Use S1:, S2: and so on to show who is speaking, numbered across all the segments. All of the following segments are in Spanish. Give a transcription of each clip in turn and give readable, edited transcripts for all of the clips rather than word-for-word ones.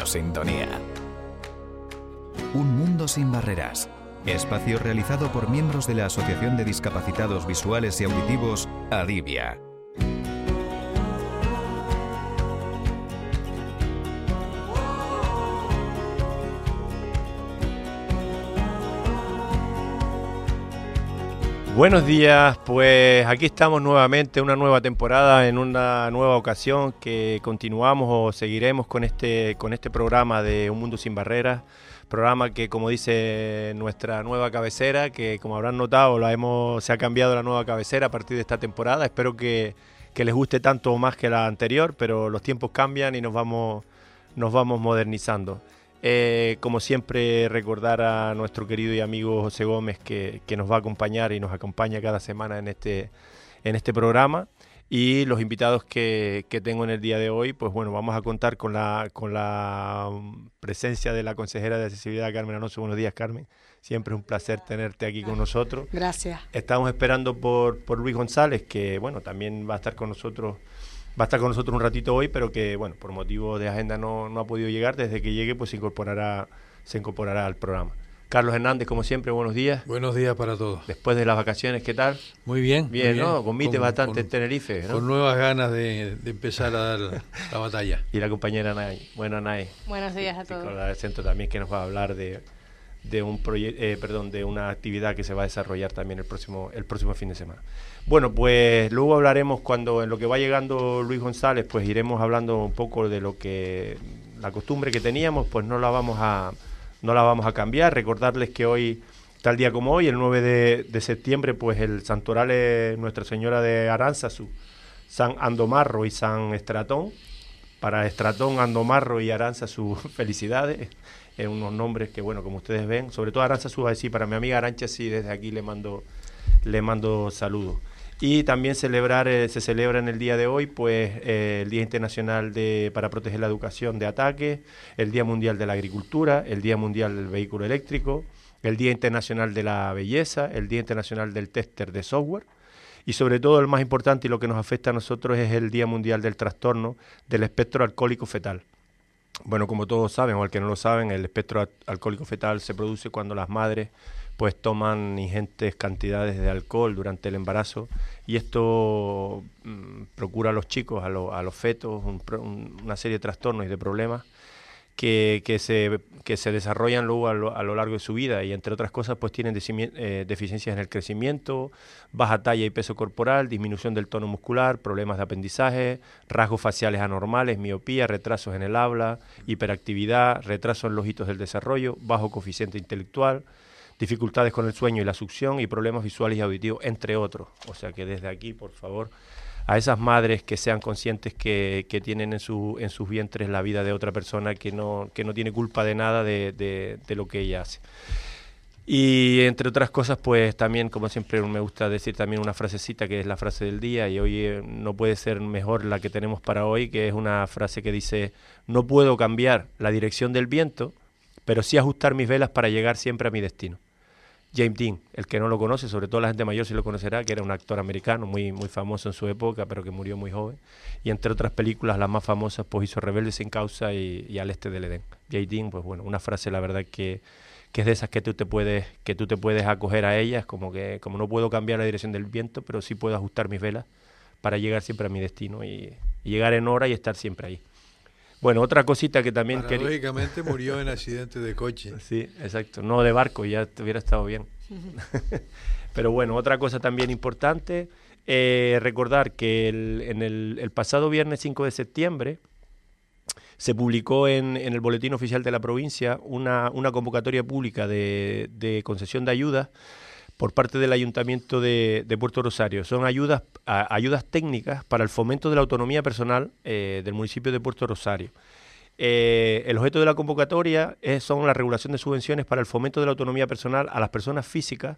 S1: Radio Sintonía. Un mundo sin barreras. Espacio realizado por miembros de la Asociación de Discapacitados Visuales y Auditivos, ADIVIA.
S2: Buenos días, pues aquí estamos nuevamente, una nueva temporada, en una nueva ocasión que continuamos o seguiremos con este programa de Un Mundo Sin Barreras, programa que, como dice nuestra nueva cabecera, que como habrán notado se ha cambiado la nueva cabecera a partir de esta temporada. Espero que les guste tanto o más que la anterior, pero los tiempos cambian y nos vamos modernizando. Como siempre, recordar a nuestro querido y amigo José Gómez que nos va a acompañar y nos acompaña cada semana en este programa, y los invitados que tengo en el día de hoy. Pues bueno, vamos a contar con la presencia de la consejera de accesibilidad, Carmen Alonso. Buenos días, Carmen. Siempre es un placer tenerte aquí con nosotros.
S3: Gracias.
S2: Estamos esperando por Luis González, que bueno, también va a estar con nosotros. Va a estar con nosotros un ratito hoy, pero que bueno, por motivo de agenda no ha podido llegar. Desde que llegue, pues se incorporará al programa. Carlos Hernández, como siempre, buenos días.
S4: Buenos días para todos.
S2: Después de las vacaciones, ¿qué tal?
S4: Muy bien.
S2: Bien, ¿no? Comite bastante en Tenerife, ¿no?
S4: Con nuevas ganas de empezar a dar la batalla.
S2: Y la compañera Nay. Bueno, Nay.
S3: Buenos días a todos.
S2: Con la del centro también, que nos va a hablar de un de una actividad que se va a desarrollar también el próximo fin de semana. Bueno, pues luego hablaremos, cuando en lo que va llegando Luis González, pues iremos hablando un poco de lo que la costumbre que teníamos, pues no la vamos a cambiar. Recordarles que hoy, tal día como hoy, el 9 de septiembre, pues el santoral es Nuestra Señora de Aránzazu, San Andomarro y San Estratón. Para Estratón, Andomarro y Aránzazu, felicidades. Unos nombres que, bueno, como ustedes ven, sobre todo Aránzazu, sí, para mi amiga Arancha, sí, desde aquí le mando saludos. Y también se celebra en el día de hoy, pues, el Día Internacional para proteger la educación de ataques, el Día Mundial de la Agricultura, el Día Mundial del Vehículo Eléctrico, el Día Internacional de la Belleza, el Día Internacional del Tester de Software, y sobre todo el más importante y lo que nos afecta a nosotros es el Día Mundial del Trastorno del Espectro Alcohólico Fetal. Bueno, como todos saben, o al que no lo saben, el espectro alcohólico fetal se produce cuando las madres pues toman ingentes cantidades de alcohol durante el embarazo, y esto procura a los chicos, a los fetos, una serie de trastornos y de problemas que se desarrollan luego a lo largo de su vida, y entre otras cosas pues tienen deficiencias en el crecimiento, baja talla y peso corporal, disminución del tono muscular, problemas de aprendizaje, rasgos faciales anormales, miopía, retrasos en el habla, hiperactividad, retraso en los hitos del desarrollo, bajo coeficiente intelectual, dificultades con el sueño y la succión, y problemas visuales y auditivos, entre otros. O sea que desde aquí, por favor, a esas madres que sean conscientes que tienen en sus vientres la vida de otra persona que no tiene culpa de nada de lo que ella hace. Y entre otras cosas, pues también, como siempre, me gusta decir también una frasecita que es la frase del día, y hoy no puede ser mejor la que tenemos para hoy, que es una frase que dice: no puedo cambiar la dirección del viento, pero sí ajustar mis velas para llegar siempre a mi destino. James Dean, el que no lo conoce, sobre todo la gente mayor sí lo conocerá, que era un actor americano muy, muy famoso en su época, pero que murió muy joven. Y entre otras películas, las más famosas, pues hizo Rebelde sin causa y Al este del Edén. James Dean, pues bueno, una frase, la verdad, que es de esas que tú te puedes acoger a ellas, como no puedo cambiar la dirección del viento, pero sí puedo ajustar mis velas para llegar siempre a mi destino y llegar en hora y estar siempre ahí. Bueno, otra cosita que también
S4: paradójicamente murió en accidente de coche.
S2: Sí, exacto. No de barco, ya hubiera estado bien. Pero bueno, otra cosa también importante, recordar que en el pasado viernes 5 de septiembre se publicó en el Boletín Oficial de la provincia una convocatoria pública de concesión de ayudas por parte del Ayuntamiento de Puerto Rosario. Son ayudas técnicas para el fomento de la autonomía personal del municipio de Puerto Rosario. El objeto de la convocatoria son la regulación de subvenciones para el fomento de la autonomía personal a las personas físicas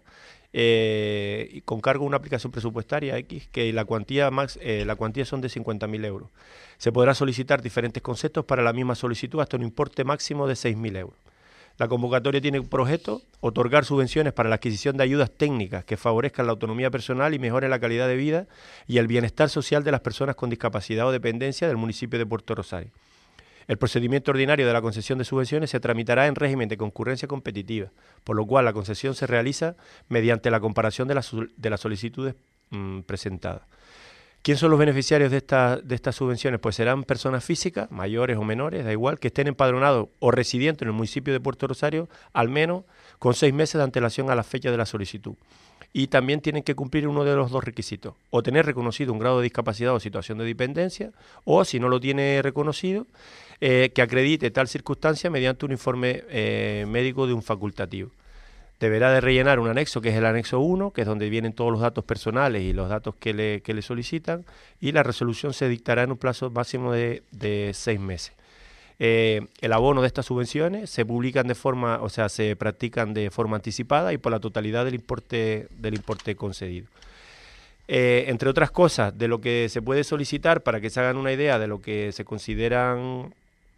S2: y con cargo a una aplicación presupuestaria X, que la cuantía son de 50.000 euros. Se podrá solicitar diferentes conceptos para la misma solicitud hasta un importe máximo de 6.000 euros. La convocatoria tiene por objeto otorgar subvenciones para la adquisición de ayudas técnicas que favorezcan la autonomía personal y mejoren la calidad de vida y el bienestar social de las personas con discapacidad o dependencia del municipio de Puerto Rosario. El procedimiento ordinario de la concesión de subvenciones se tramitará en régimen de concurrencia competitiva, por lo cual la concesión se realiza mediante la comparación de las solicitudes presentadas. ¿Quién son los beneficiarios de estas subvenciones? Pues serán personas físicas, mayores o menores, da igual, que estén empadronados o residentes en el municipio de Puerto Rosario, al menos con 6 meses de antelación a la fecha de la solicitud. Y también tienen que cumplir uno de los 2 requisitos, o tener reconocido un grado de discapacidad o situación de dependencia, o si no lo tiene reconocido, que acredite tal circunstancia mediante un informe médico de un facultativo. Deberá de rellenar un anexo, que es el anexo 1, que es donde vienen todos los datos personales y los datos que le solicitan, y la resolución se dictará en un plazo máximo de 6 meses. El abono de estas subvenciones se publican se practican de forma anticipada y por la totalidad del importe concedido. Entre otras cosas, de lo que se puede solicitar, para que se hagan una idea de lo que se consideran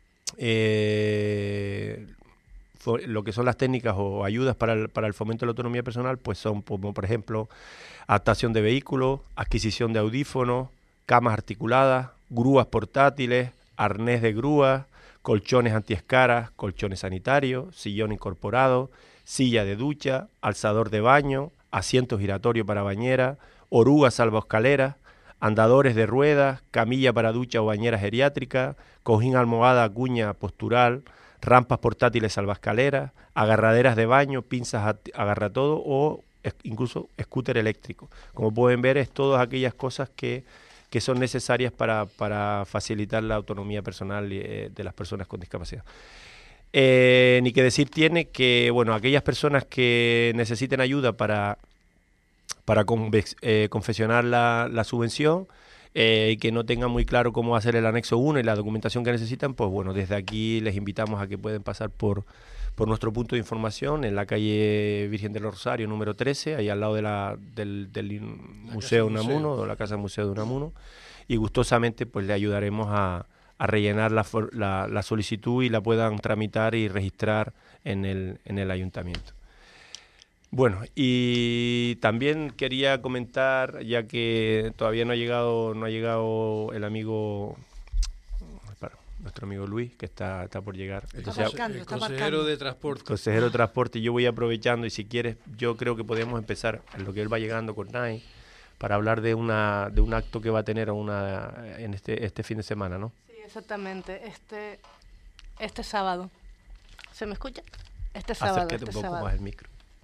S2: lo que son las técnicas o ayudas para el fomento de la autonomía personal, pues son como, por ejemplo, adaptación de vehículos, adquisición de audífonos, camas articuladas, grúas portátiles, arnés de grúa, colchones antiescaras, colchones sanitarios, sillón incorporado, silla de ducha, alzador de baño, asiento giratorio para bañera, orugas salvaescaleras, andadores de ruedas, camilla para ducha o bañera geriátrica, cojín almohada, cuña postural, rampas portátiles salvaescaleras, agarraderas de baño, pinzas agarratodo o incluso scooter eléctrico. Como pueden ver, es todas aquellas cosas que son necesarias para facilitar la autonomía personal de las personas con discapacidad. Ni que decir tiene que, bueno, aquellas personas que necesiten ayuda para confeccionar la subvención y que no tengan muy claro cómo hacer el anexo 1 y la documentación que necesitan, pues bueno, desde aquí les invitamos a que pueden pasar por nuestro punto de información en la calle Virgen del Rosario número 13, ahí al lado del Museo Unamuno, o la Casa Museo de Unamuno, y gustosamente pues le ayudaremos a rellenar la solicitud y la puedan tramitar y registrar en el ayuntamiento. Bueno, y también quería comentar, ya que todavía no ha llegado el amigo, nuestro amigo Luis, que está por llegar.
S4: El consejero de transporte.
S2: Consejero de transporte, yo voy aprovechando, y si quieres, yo creo que podemos empezar en lo que él va llegando con NAI, para hablar de un acto que va a tener en este fin de semana, ¿no?
S3: Sí, exactamente. Este sábado. ¿Se me escucha? Este sábado.
S2: Acércate un poco más el micro.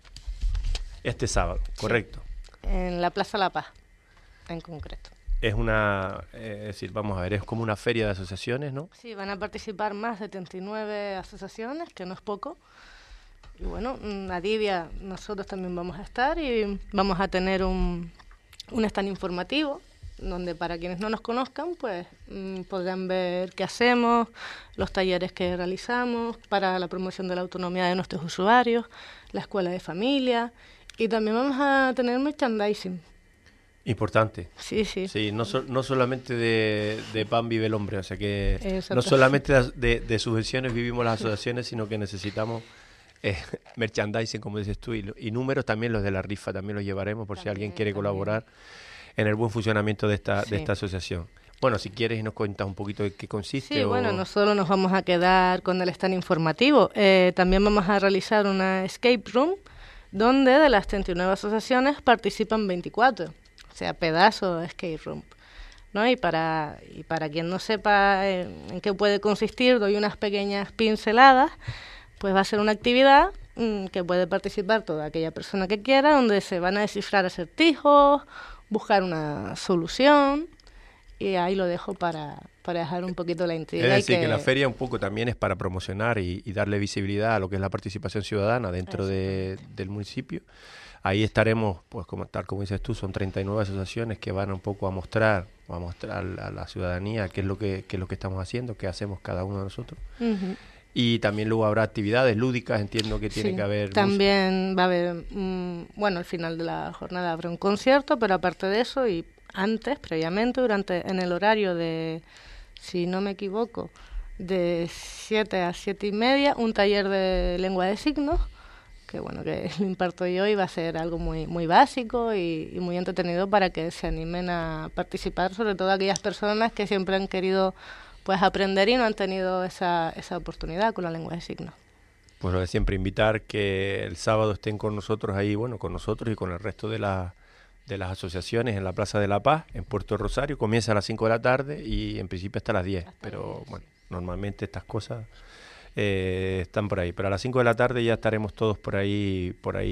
S2: Este sábado, correcto.
S3: Sí, en la Plaza La Paz, en concreto.
S2: Es decir, vamos a ver, es como una feria de asociaciones, ¿no?
S3: Sí, van a participar más de 79 asociaciones, que no es poco. Y bueno, a Divia nosotros también vamos a estar y vamos a tener un stand informativo, donde para quienes no nos conozcan, pues podrán ver qué hacemos, los talleres que realizamos para la promoción de la autonomía de nuestros usuarios, la escuela de familia, y también vamos a tener merchandising.
S2: Importante.
S3: Sí.
S2: Sí, no solamente de pan vive el hombre, o sea que no solamente de subvenciones vivimos las asociaciones, sino que necesitamos merchandising, como dices tú, y números también, los de la rifa también los llevaremos por si alguien quiere colaborar en el buen funcionamiento de esta asociación. Bueno, si quieres nos cuentas un poquito de qué consiste.
S3: Sí, bueno, no solo nos vamos a quedar con el stand informativo, también vamos a realizar una escape room, donde de las 39 asociaciones participan 24, o sea, pedazo de escape room, ¿no? Y para quien no sepa en qué puede consistir, doy unas pequeñas pinceladas. Pues va a ser una actividad que puede participar toda aquella persona que quiera, donde se van a descifrar acertijos, buscar una solución, y ahí lo dejo para dejar un poquito la intriga.
S2: Es decir, que la feria un poco también es para promocionar y darle visibilidad a lo que es la participación ciudadana dentro del municipio. Ahí estaremos, pues tal como dices tú, son 39 asociaciones que van un poco a mostrar a la ciudadanía qué es lo que estamos haciendo, qué hacemos cada uno de nosotros. Uh-huh. Y también luego habrá actividades lúdicas, entiendo que tiene que haber...
S3: También va a haber, al final de la jornada habrá un concierto, pero aparte de eso, y antes, previamente, en el horario de, si no me equivoco, de 7 a 7 y media, un taller de lengua de signos, que lo imparto yo, y va a ser algo muy, muy básico y muy entretenido para que se animen a participar, sobre todo aquellas personas que siempre han querido pues aprender y no han tenido esa oportunidad con la lengua de signos.
S2: Pues lo de siempre, invitar que el sábado estén con nosotros ahí, bueno, con nosotros y con el resto de las asociaciones en la Plaza de la Paz, en Puerto Rosario. Comienza a las 5 de la tarde y en principio hasta las 10, pero bueno, normalmente estas cosas están por ahí. Pero a las 5 de la tarde ya estaremos todos por ahí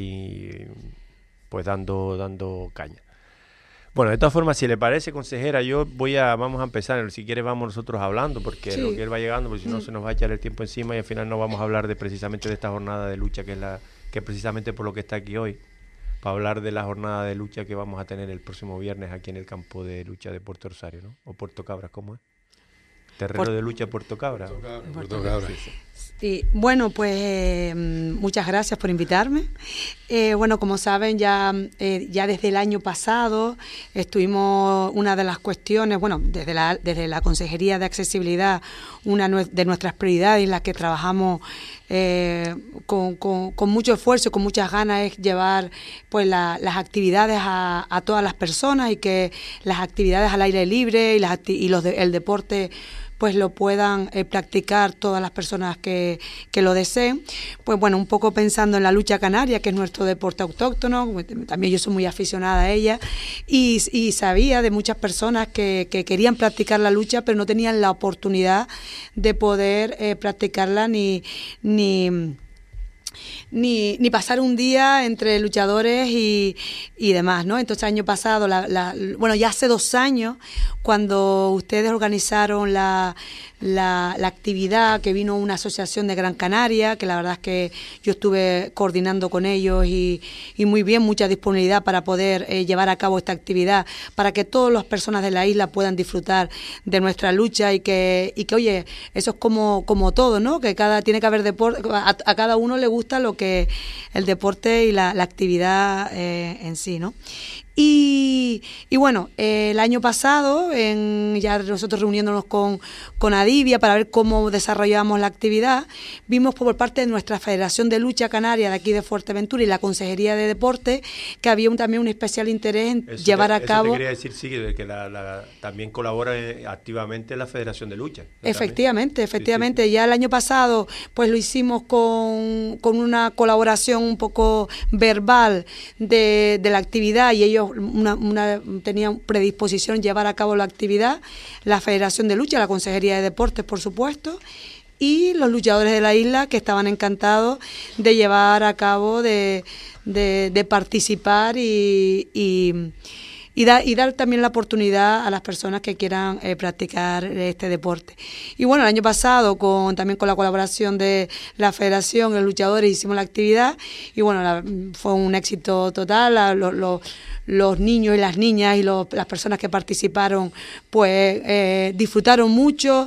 S2: pues dando caña. Bueno, de todas formas, si le parece, consejera, vamos a empezar, si quiere vamos nosotros hablando, porque
S5: sí.
S2: Lo que él va llegando, porque si no se nos va a echar el tiempo encima y al final no vamos a hablar precisamente de esta jornada de lucha, que es precisamente por lo que está aquí hoy, para hablar de la jornada de lucha que vamos a tener el próximo viernes aquí en el campo de lucha de Puerto Rosario, ¿no? O Puerto Cabra, ¿cómo es? Terreno de lucha Puerto Cabra.
S4: Puerto Cabra.
S2: Sí, sí.
S5: Sí, bueno, pues muchas gracias por invitarme. Bueno, como saben, ya desde el año pasado estuvimos, una de las cuestiones, bueno, desde la Consejería de Accesibilidad, una de nuestras prioridades en las que trabajamos con mucho esfuerzo y con muchas ganas es llevar pues las actividades a todas las personas, y que las actividades al aire libre y el deporte pues lo puedan practicar todas las personas que lo deseen. Pues bueno, un poco pensando en la lucha canaria, que es nuestro deporte autóctono, también yo soy muy aficionada a ella, y sabía de muchas personas que querían practicar la lucha, pero no tenían la oportunidad de poder practicarla ni pasar un día entre luchadores y demás, ¿no? Entonces, año pasado, bueno, ya hace 2 años, cuando ustedes organizaron la actividad, que vino una asociación de Gran Canaria, que la verdad es que yo estuve coordinando con ellos y muy bien, mucha disponibilidad para poder llevar a cabo esta actividad, para que todas las personas de la isla puedan disfrutar de nuestra lucha y que oye, eso es como todo, ¿no? Que tiene que haber deporte, a cada uno le gusta lo que el deporte y la actividad en sí, ¿no? Y bueno, el año pasado, ya nosotros reuniéndonos con Adivia para ver cómo desarrollábamos la actividad, vimos por parte de nuestra Federación de Lucha Canaria de aquí de Fuerteventura y la Consejería de Deporte que había también un especial interés en llevar a cabo.
S2: Eso te quería decir, sí, que también colabora activamente la Federación de Lucha.
S5: Efectivamente.
S2: Sí.
S5: Ya el año pasado pues lo hicimos con una colaboración un poco verbal de la actividad, y ellos tenían predisposición llevar a cabo la actividad, la Federación de Lucha, la Consejería de Deportes, por supuesto, y los luchadores de la isla, que estaban encantados de llevar a cabo, de participar y dar también la oportunidad a las personas que quieran practicar este deporte. Y bueno, el año pasado, también con la colaboración de la Federación y los luchadores, hicimos la actividad y bueno, fue un éxito total. Los niños y las niñas y las personas que participaron pues disfrutaron mucho.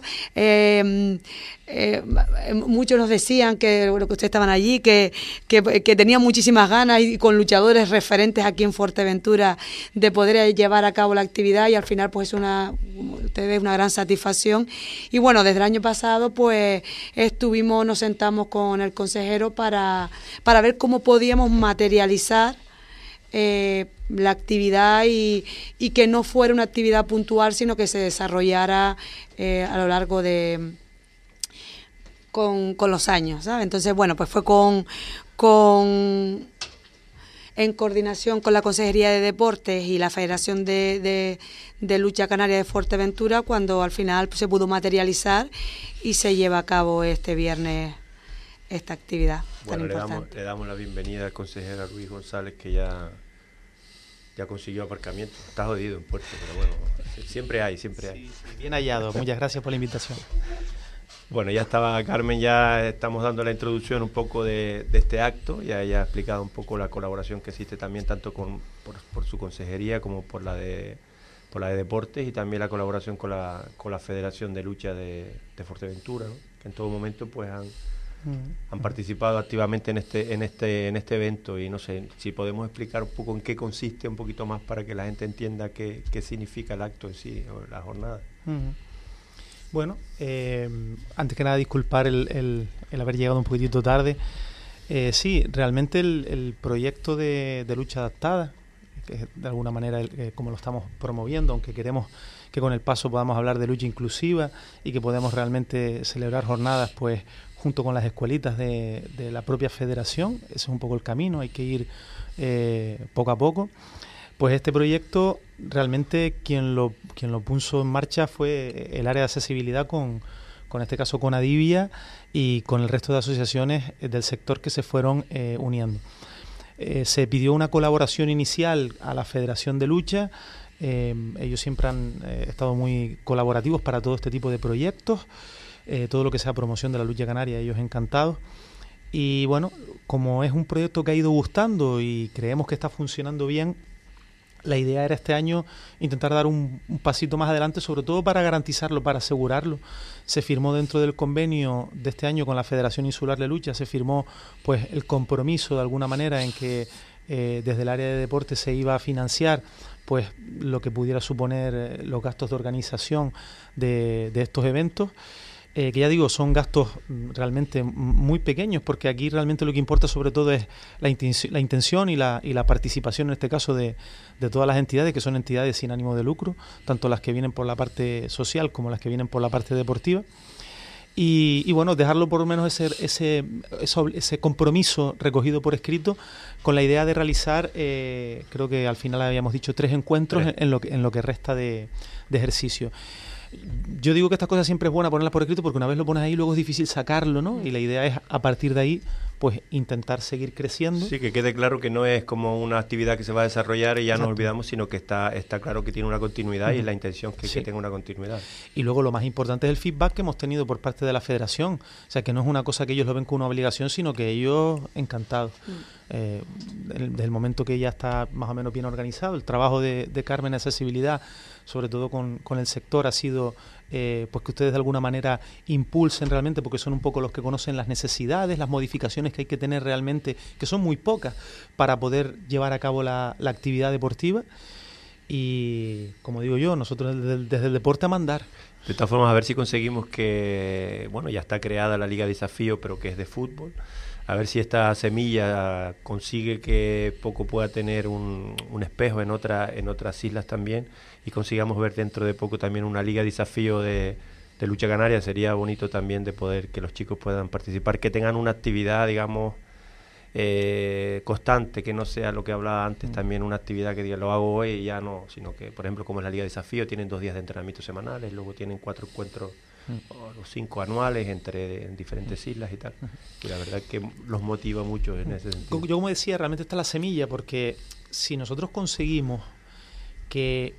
S5: Muchos nos decían que ustedes estaban allí, que tenían muchísimas ganas, y con luchadores referentes aquí en Fuerteventura, de poder llevar a cabo la actividad, y al final pues una gran satisfacción. Y bueno, desde el año pasado pues nos sentamos con el consejero para ver cómo podíamos materializar la actividad y que no fuera una actividad puntual, sino que se desarrollara a lo largo con los años, ¿sabes? Entonces, bueno, pues fue en coordinación con la Consejería de Deportes y la Federación de Lucha Canaria de Fuerteventura cuando al final se pudo materializar y se lleva a cabo este viernes esta actividad tan importante.
S2: Le damos la bienvenida al consejero Luis González, que ya consiguió aparcamiento. Está jodido en Puerto, pero bueno, siempre hay.
S6: Sí, bien hallado. Muchas gracias por la invitación.
S2: Bueno, ya estaba Carmen, ya estamos dando la introducción un poco de este acto, ya ella ha explicado un poco la colaboración que existe también tanto por su consejería como por la de deportes, y también la colaboración con la Federación de Lucha de Fuerteventura, ¿no? Que en todo momento pues han participado activamente en este evento, y no sé si podemos explicar un poco en qué consiste un poquito más para que la gente entienda qué significa el acto en sí, o la jornada.
S6: Bueno, antes que nada disculpar el haber llegado un poquitito tarde. Sí, realmente el proyecto de lucha adaptada que es de alguna manera como lo estamos promoviendo, aunque queremos que con el paso podamos hablar de lucha inclusiva y que podamos realmente celebrar jornadas pues junto con las escuelitas de la propia federación. Ese es un poco el camino, hay que ir poco a poco. Pues este proyecto realmente quien lo puso en marcha fue el área de accesibilidad con este caso con Adivia y con el resto de asociaciones del sector que se fueron uniendo. Se pidió una colaboración inicial a la Federación de Lucha. Ellos siempre han estado muy colaborativos para todo este tipo de proyectos, todo lo que sea promoción de la lucha canaria, ellos encantados. Y bueno, como es un proyecto que ha ido gustando y creemos que está funcionando bien, la idea era este año intentar dar un pasito más adelante, sobre todo para garantizarlo, para asegurarlo. Se firmó dentro del convenio de este año con la Federación Insular de Lucha, se firmó pues el compromiso de alguna manera en que desde el área de deporte se iba a financiar pues lo que pudiera suponer los gastos de organización de estos eventos. Que ya digo, son gastos realmente muy pequeños, porque aquí realmente lo que importa sobre todo es la intención y la participación, en este caso, de todas las entidades, que son entidades sin ánimo de lucro, tanto las que vienen por la parte social como las que vienen por la parte deportiva. Y bueno, dejarlo por lo menos ese compromiso recogido por escrito, con la idea de realizar, creo que al final habíamos dicho 3 encuentros en lo que resta de ejercicio. Yo digo que estas cosas siempre es buena ponerlas por escrito, porque una vez lo pones ahí luego es difícil sacarlo, ¿no? Y la idea es a partir de ahí pues intentar seguir creciendo.
S2: Sí, que quede claro que no es como una actividad que se va a desarrollar y ya nos olvidamos, sino que está claro que tiene una continuidad y es la intención que tenga una continuidad.
S6: Y luego lo más importante es el feedback que hemos tenido por parte de la federación, o sea que no es una cosa que ellos lo ven como una obligación, sino que ellos encantados. Desde el momento que ya está más o menos bien organizado, el trabajo de Carmen de accesibilidad, sobre todo con el sector, ha sido pues que ustedes de alguna manera impulsen realmente, porque son un poco los que conocen las necesidades, las modificaciones que hay que tener realmente, que son muy pocas, para poder llevar a cabo la actividad deportiva. Y como digo yo, nosotros desde el deporte a mandar.
S2: De todas formas, a ver si conseguimos que, bueno, ya está creada la Liga de Desafío, pero que es de fútbol. A ver si esta semilla consigue que poco pueda tener un espejo en otras islas también, y consigamos ver dentro de poco también una Liga de Desafío de lucha canaria. Sería bonito también de poder que los chicos puedan participar, que tengan una actividad, digamos, constante, que no sea lo que hablaba antes, también una actividad que diga lo hago hoy y ya no, sino que, por ejemplo, como es la Liga de Desafío, tienen 2 días de entrenamiento semanales, luego tienen 4 encuentros o 5 anuales en diferentes islas y tal, y la verdad que los motiva mucho en ese sentido.
S6: Yo, como decía, realmente está la semilla, porque si nosotros conseguimos que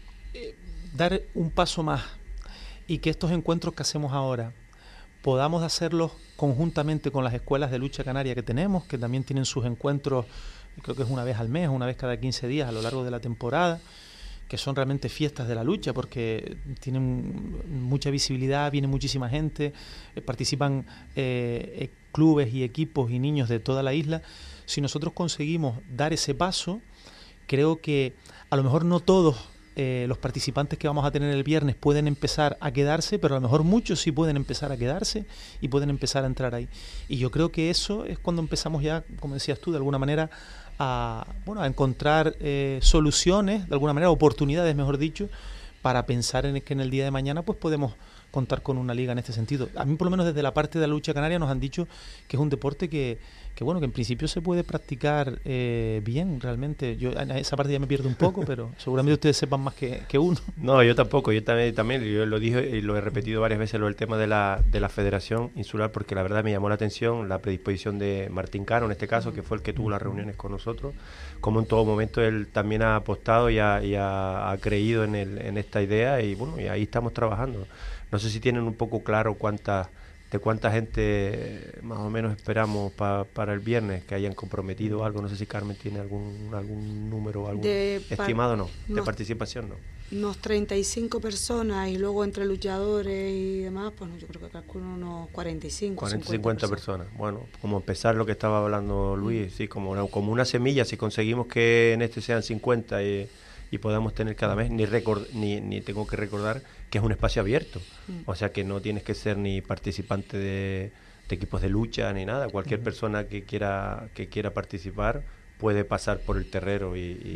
S6: dar un paso más y que estos encuentros que hacemos ahora podamos hacerlos conjuntamente con las escuelas de lucha canaria que tenemos, que también tienen sus encuentros, creo que es una vez al mes, una vez cada 15 días a lo largo de la temporada, que son realmente fiestas de la lucha, porque tienen mucha visibilidad, viene muchísima gente, participan clubes y equipos y niños de toda la isla. Si nosotros conseguimos dar ese paso, creo que a lo mejor no todos los participantes que vamos a tener el viernes pueden empezar a quedarse, pero a lo mejor muchos sí pueden empezar a quedarse y pueden empezar a entrar ahí. Y yo creo que eso es cuando empezamos ya, como decías tú, de alguna manera a encontrar soluciones, de alguna manera oportunidades, mejor dicho, para pensar en que en el día de mañana pues podemos contar con una liga en este sentido. A mí, por lo menos desde la parte de la lucha canaria, nos han dicho que es un deporte que en principio se puede practicar bien, realmente. Yo en esa parte ya me pierdo un poco, pero seguramente ustedes sepan más que uno.
S2: No, yo tampoco. Yo también yo lo dije y lo he repetido varias veces, el tema de la Federación Insular, porque la verdad me llamó la atención la predisposición de Martín Cano, en este caso, que fue el que tuvo las reuniones con nosotros, como en todo momento él también ha apostado y ha creído en esta idea, y bueno, y ahí estamos trabajando. No sé si tienen un poco claro cuánta gente más o menos esperamos para el viernes que hayan comprometido algo. No sé si Carmen tiene algún número, algún estimado, de participación, no.
S5: Unos 35 personas, y luego entre luchadores y demás, pues yo creo que calculo unos 45,
S2: 50 personas. Bueno, como empezar lo que estaba hablando Luis, sí, como una semilla, si conseguimos que en este sean 50 y podamos tener cada mes, ni tengo que recordar que es un espacio abierto, o sea que no tienes que ser ni participante de equipos de lucha ni nada. Cualquier persona que quiera participar puede pasar por el terrero y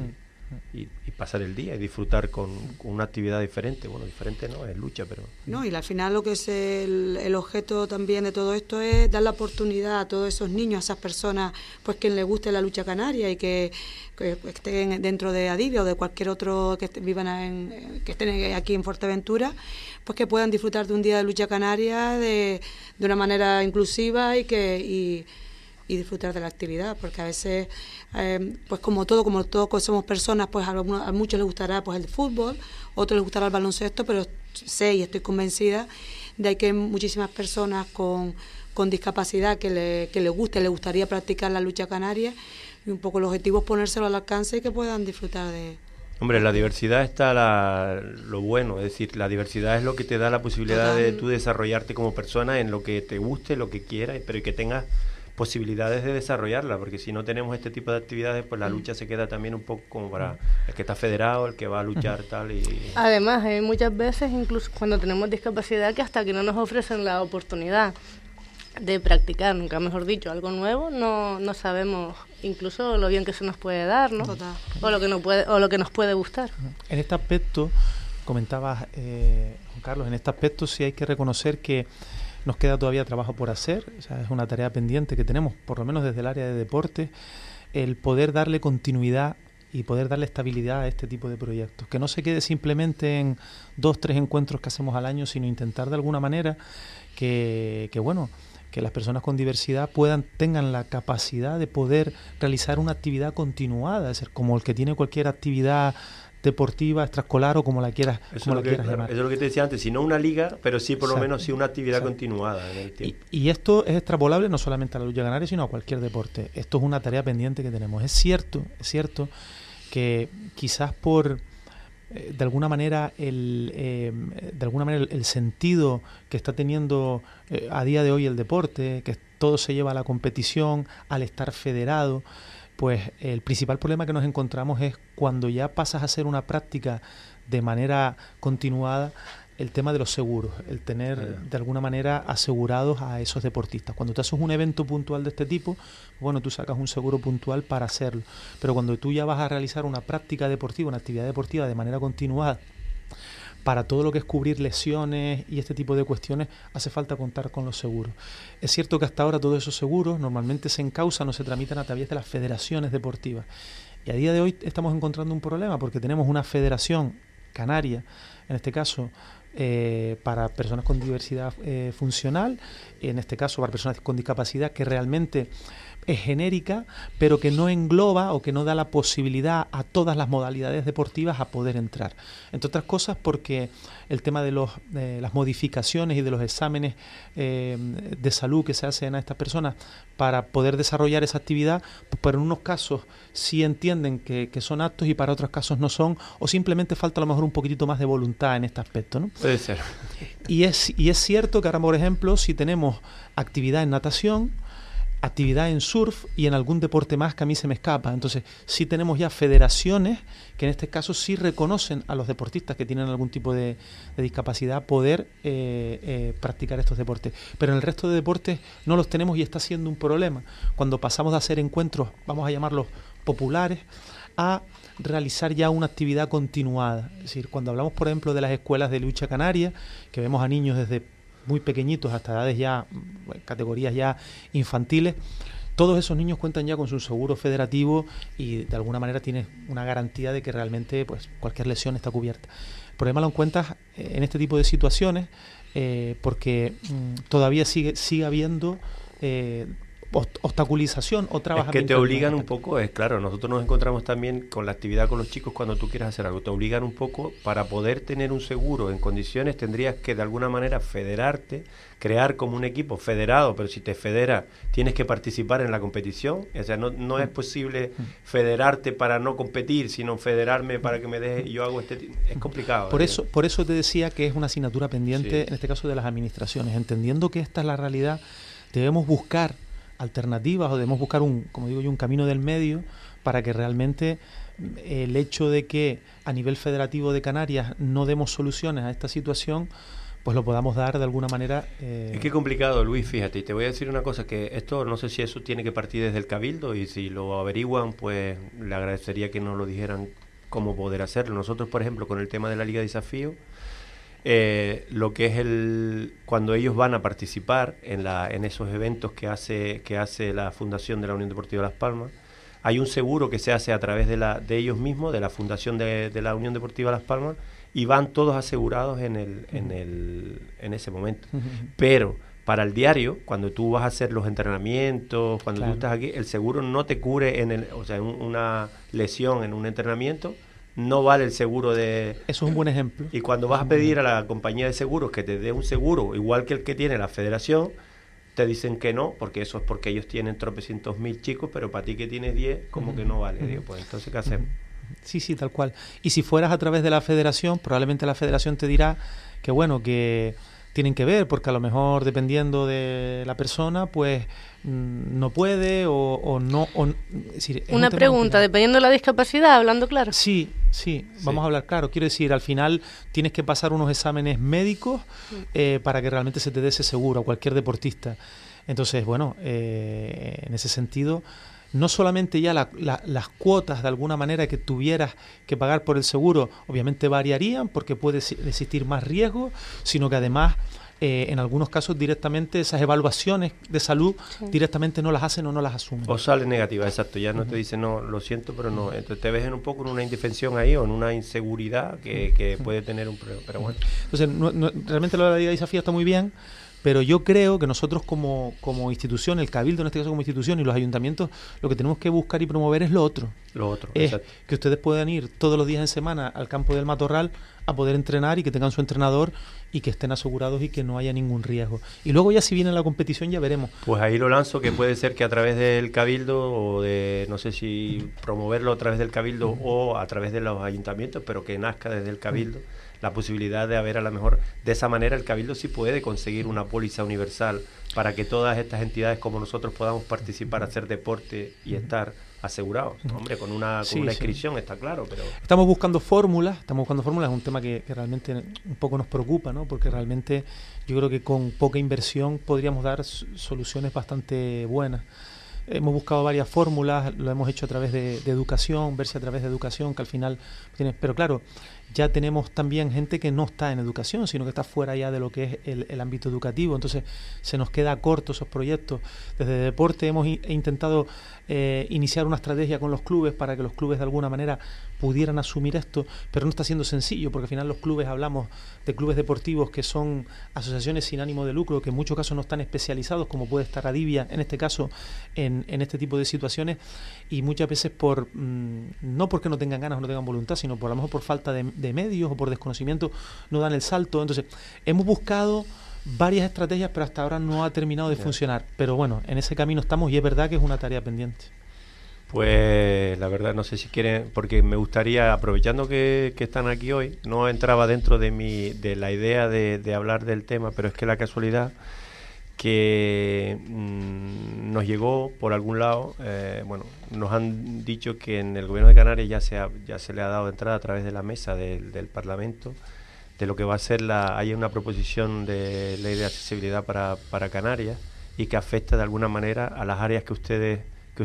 S2: y pasar el día y disfrutar con una actividad diferente. Bueno, diferente no, es lucha, pero...
S5: No, y al final lo que es el objeto también de todo esto es dar la oportunidad a todos esos niños, a esas personas pues que les guste la lucha canaria y que estén dentro de Adibia o de cualquier otro que que estén aquí en Fuerteventura, pues que puedan disfrutar de un día de lucha canaria de una manera inclusiva y disfrutar de la actividad, porque a veces pues como todos somos personas, pues a muchos les gustará pues el fútbol, a otros les gustará el baloncesto, pero sé y estoy convencida de que hay muchísimas personas con discapacidad que les gustaría practicar la lucha canaria, y un poco el objetivo es ponérselo al alcance y que puedan disfrutar de...
S2: Hombre, en la diversidad está lo bueno, es decir, la diversidad es lo que te da la posibilidad de tú desarrollarte como persona en lo que te guste, lo que quieras, pero y que tengas posibilidades de desarrollarla, porque si no tenemos este tipo de actividades, pues la lucha se queda también un poco como para el que está federado, el que va a luchar, tal.
S3: Además, hay muchas veces, incluso cuando tenemos discapacidad, que hasta que no nos ofrecen la oportunidad de practicar, nunca mejor dicho, algo nuevo, no sabemos incluso lo bien que se nos puede dar, ¿no?
S5: Total.
S3: O lo que nos puede gustar.
S6: En este aspecto, comentabas, Juan Carlos, en este aspecto sí hay que reconocer que nos queda todavía trabajo por hacer, o sea, es una tarea pendiente que tenemos, por lo menos desde el área de deporte, el poder darle continuidad y poder darle estabilidad a este tipo de proyectos, que no se quede simplemente en 2-3 encuentros que hacemos al año, sino intentar de alguna manera que las personas con diversidad tengan la capacidad de poder realizar una actividad continuada, es decir, como el que tiene cualquier actividad deportiva, extraescolar o como la quieras llamar.
S2: Eso es lo que te decía antes, si no una liga, pero sí por lo menos sí una actividad continuada en el tiempo.
S6: Y esto es extrapolable no solamente a la lucha canaria, sino a cualquier deporte. Esto es una tarea pendiente que tenemos. Es cierto que quizás por de alguna manera el sentido que está teniendo a día de hoy el deporte, que todo se lleva a la competición, al estar federado, pues el principal problema que nos encontramos es cuando ya pasas a hacer una práctica de manera continuada, el tema de los seguros, el tener de alguna manera asegurados a esos deportistas. Cuando tú haces un evento puntual de este tipo, bueno, tú sacas un seguro puntual para hacerlo, pero cuando tú ya vas a realizar una práctica deportiva, una actividad deportiva de manera continuada, para todo lo que es cubrir lesiones y este tipo de cuestiones, hace falta contar con los seguros. Es cierto que hasta ahora todos esos seguros normalmente se encausan o se tramitan a través de las federaciones deportivas. Y a día de hoy estamos encontrando un problema porque tenemos una federación canaria, en este caso para personas con diversidad funcional, en este caso para personas con discapacidad, que realmente es genérica, pero que no engloba o que no da la posibilidad a todas las modalidades deportivas a poder entrar. Entre otras cosas porque el tema de las modificaciones y de los exámenes de salud que se hacen a estas personas para poder desarrollar esa actividad, pues en unos casos sí entienden que son aptos y para otros casos no son, o simplemente falta a lo mejor un poquitito más de voluntad en este aspecto, ¿no?
S2: Puede ser.
S6: Y es cierto que ahora, por ejemplo, si tenemos actividad en natación, actividad en surf y en algún deporte más que a mí se me escapa. Entonces, sí tenemos ya federaciones que en este caso sí reconocen a los deportistas que tienen algún tipo de discapacidad poder practicar estos deportes. Pero en el resto de deportes no los tenemos y está siendo un problema. Cuando pasamos de hacer encuentros, vamos a llamarlos populares, a realizar ya una actividad continuada. Es decir, cuando hablamos, por ejemplo, de las escuelas de lucha canaria, que vemos a niños desde muy pequeñitos hasta edades ya, categorías ya infantiles, todos esos niños cuentan ya con su seguro federativo y de alguna manera tienes una garantía de que realmente pues cualquier lesión está cubierta. El problema lo encuentras en este tipo de situaciones porque todavía sigue habiendo obstaculización o trabajamiento.
S2: Es que te obligan un poco, es claro, nosotros nos encontramos también con la actividad con los chicos cuando tú quieres hacer algo, te obligan un poco, para poder tener un seguro en condiciones tendrías que de alguna manera federarte, crear como un equipo federado, pero si te federas tienes que participar en la competición, o sea, no es posible federarte para no competir, sino federarme para que me deje, yo hago es complicado.
S6: Por eso te decía que es una asignatura pendiente, en este caso de las administraciones, entendiendo que esta es la realidad, debemos buscar alternativas o debemos buscar un camino del medio para que realmente el hecho de que a nivel federativo de Canarias no demos soluciones a esta situación, pues lo podamos dar de alguna manera.
S2: Es que es complicado, Luis, fíjate, y te voy a decir una cosa, que esto no sé si eso tiene que partir desde el Cabildo y si lo averiguan, pues le agradecería que nos lo dijeran cómo poder hacerlo. Nosotros, por ejemplo, con el tema de la Liga de Desafío, lo que es cuando ellos van a participar en esos eventos que hace la Fundación de la Unión Deportiva Las Palmas, hay un seguro que se hace a través de ellos mismos, de la Fundación de la Unión Deportiva Las Palmas, y van todos asegurados en ese momento. Pero para el diario, cuando tú vas a hacer los entrenamientos, cuando tú estás aquí, el seguro no te cubre o sea, una lesión en un entrenamiento, no vale el seguro de...
S6: Eso es un buen ejemplo.
S2: Y cuando vas a pedir a la compañía de seguros que te dé un seguro igual que el que tiene la federación, te dicen que no, porque eso es porque ellos tienen tropecientos mil chicos, pero para ti que tienes 10, como que no vale. Digo, pues entonces, ¿qué hacemos?
S6: Sí, tal cual. Y si fueras a través de la federación, probablemente la federación te dirá que bueno, que tienen que ver, porque a lo mejor dependiendo de la persona, pues no puede o no. Es decir, es
S3: una pregunta, dependiendo de la discapacidad, hablando claro.
S6: Sí, vamos a hablar claro. Quiero decir, al final tienes que pasar unos exámenes médicos para que realmente se te dé ese seguro a cualquier deportista. Entonces, bueno, en ese sentido, no solamente ya las cuotas de alguna manera que tuvieras que pagar por el seguro, obviamente variarían porque puede existir más riesgo, sino que además en algunos casos directamente esas evaluaciones de salud directamente no las hacen o no las asumen.
S2: O sale negativa, exacto, ya no te dicen, no, lo siento, pero no. Entonces te ves un poco en una indefensión ahí o en una inseguridad que puede tener un problema, pero bueno.
S6: Entonces, realmente lo de la Liga de Desafío está muy bien, pero yo creo que nosotros como institución, el Cabildo en este caso como institución y los ayuntamientos, lo que tenemos que buscar y promover es lo otro. Es
S2: exacto.
S6: Que ustedes puedan ir todos los días en semana al campo del Matorral a poder entrenar y que tengan su entrenador y que estén asegurados y que no haya ningún riesgo. Y luego ya si viene la competición ya veremos.
S2: Pues ahí lo lanzo, que puede ser que a través del Cabildo o de, no sé si promoverlo a través del Cabildo o a través de los ayuntamientos, pero que nazca desde el Cabildo. La posibilidad de haber, a lo mejor, de esa manera el Cabildo sí puede conseguir una póliza universal para que todas estas entidades como nosotros podamos participar, hacer deporte y estar asegurados. Hombre, con una inscripción está claro, pero...
S6: Estamos buscando fórmulas, es un tema que realmente un poco nos preocupa, ¿no? Porque realmente yo creo que con poca inversión podríamos dar soluciones bastante buenas. Hemos buscado varias fórmulas, lo hemos hecho a través de educación, verse a través de educación, que al final tiene... Pero claro, ya tenemos también gente que no está en educación, sino que está fuera ya de lo que es el ámbito educativo, entonces se nos queda corto esos proyectos. Desde deporte hemos intentado iniciar una estrategia con los clubes para que los clubes de alguna manera pudieran asumir esto, pero no está siendo sencillo, porque al final los clubes, hablamos de clubes deportivos que son asociaciones sin ánimo de lucro, que en muchos casos no están especializados, como puede estar Adivia en este caso, en este tipo de situaciones, y muchas veces no porque no tengan ganas o no tengan voluntad, sino por a lo mejor por falta de medios o por desconocimiento no dan el salto. Entonces hemos buscado varias estrategias, pero hasta ahora no ha terminado de funcionar, pero bueno, en ese camino estamos y es verdad que es una tarea pendiente.
S2: Pues la verdad no sé si quieren, porque me gustaría, aprovechando que están aquí hoy, no entraba dentro de la idea de hablar del tema, pero es que la casualidad que nos llegó por algún lado, nos han dicho que en el Gobierno de Canarias ya se le ha dado entrada a través de la mesa del Parlamento de lo que va a ser hay una proposición de ley de accesibilidad para Canarias y que afecta de alguna manera a las áreas que ustedes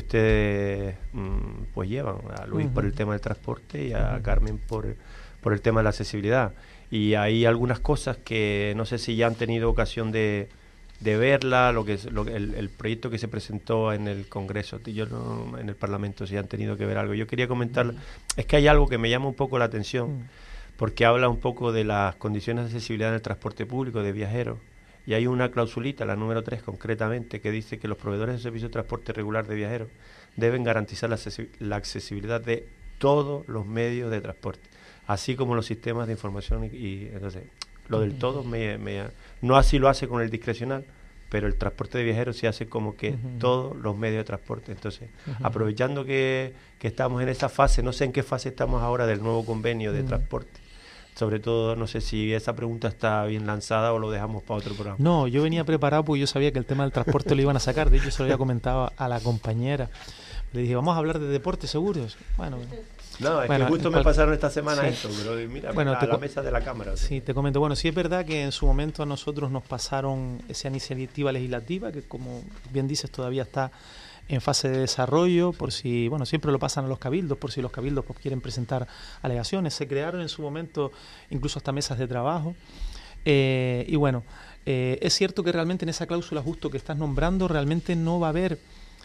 S2: pues llevan, a Luis por el tema del transporte y a Carmen por el tema de la accesibilidad. Y hay algunas cosas que no sé si ya han tenido ocasión de verla, el proyecto que se presentó en el Congreso, en el Parlamento, si han tenido que ver algo. Yo quería comentar, es que hay algo que me llama un poco la atención, porque habla un poco de las condiciones de accesibilidad en el transporte público de viajeros. Y hay una clausulita, la número 3 concretamente, que dice que los proveedores de servicio de transporte regular de viajeros deben garantizar la accesibilidad de todos los medios de transporte, así como los sistemas de información. Y entonces, lo del todo, no así lo hace con el discrecional, pero el transporte de viajeros se hace como que todos los medios de transporte. Entonces, aprovechando que estamos en esa fase, no sé en qué fase estamos ahora del nuevo convenio de transporte. Sobre todo, no sé si esa pregunta está bien lanzada o lo dejamos para otro programa.
S6: No, yo venía preparado porque yo sabía que el tema del transporte lo iban a sacar. De hecho, se lo había comentado a la compañera. Le dije, vamos a hablar de deportes seguros. Bueno,
S2: que justo me pasaron esta semana eso, pero mira, a la mesa de la Cámara.
S6: Sí, te comento. Bueno, sí es verdad que en su momento a nosotros nos pasaron esa iniciativa legislativa que, como bien dices, todavía está en fase de desarrollo, por si, bueno, siempre lo pasan a los cabildos, por si los cabildos pues, quieren presentar alegaciones. Se crearon en su momento incluso hasta mesas de trabajo. Y bueno, es cierto que realmente en esa cláusula justo que estás nombrando realmente no va a haber,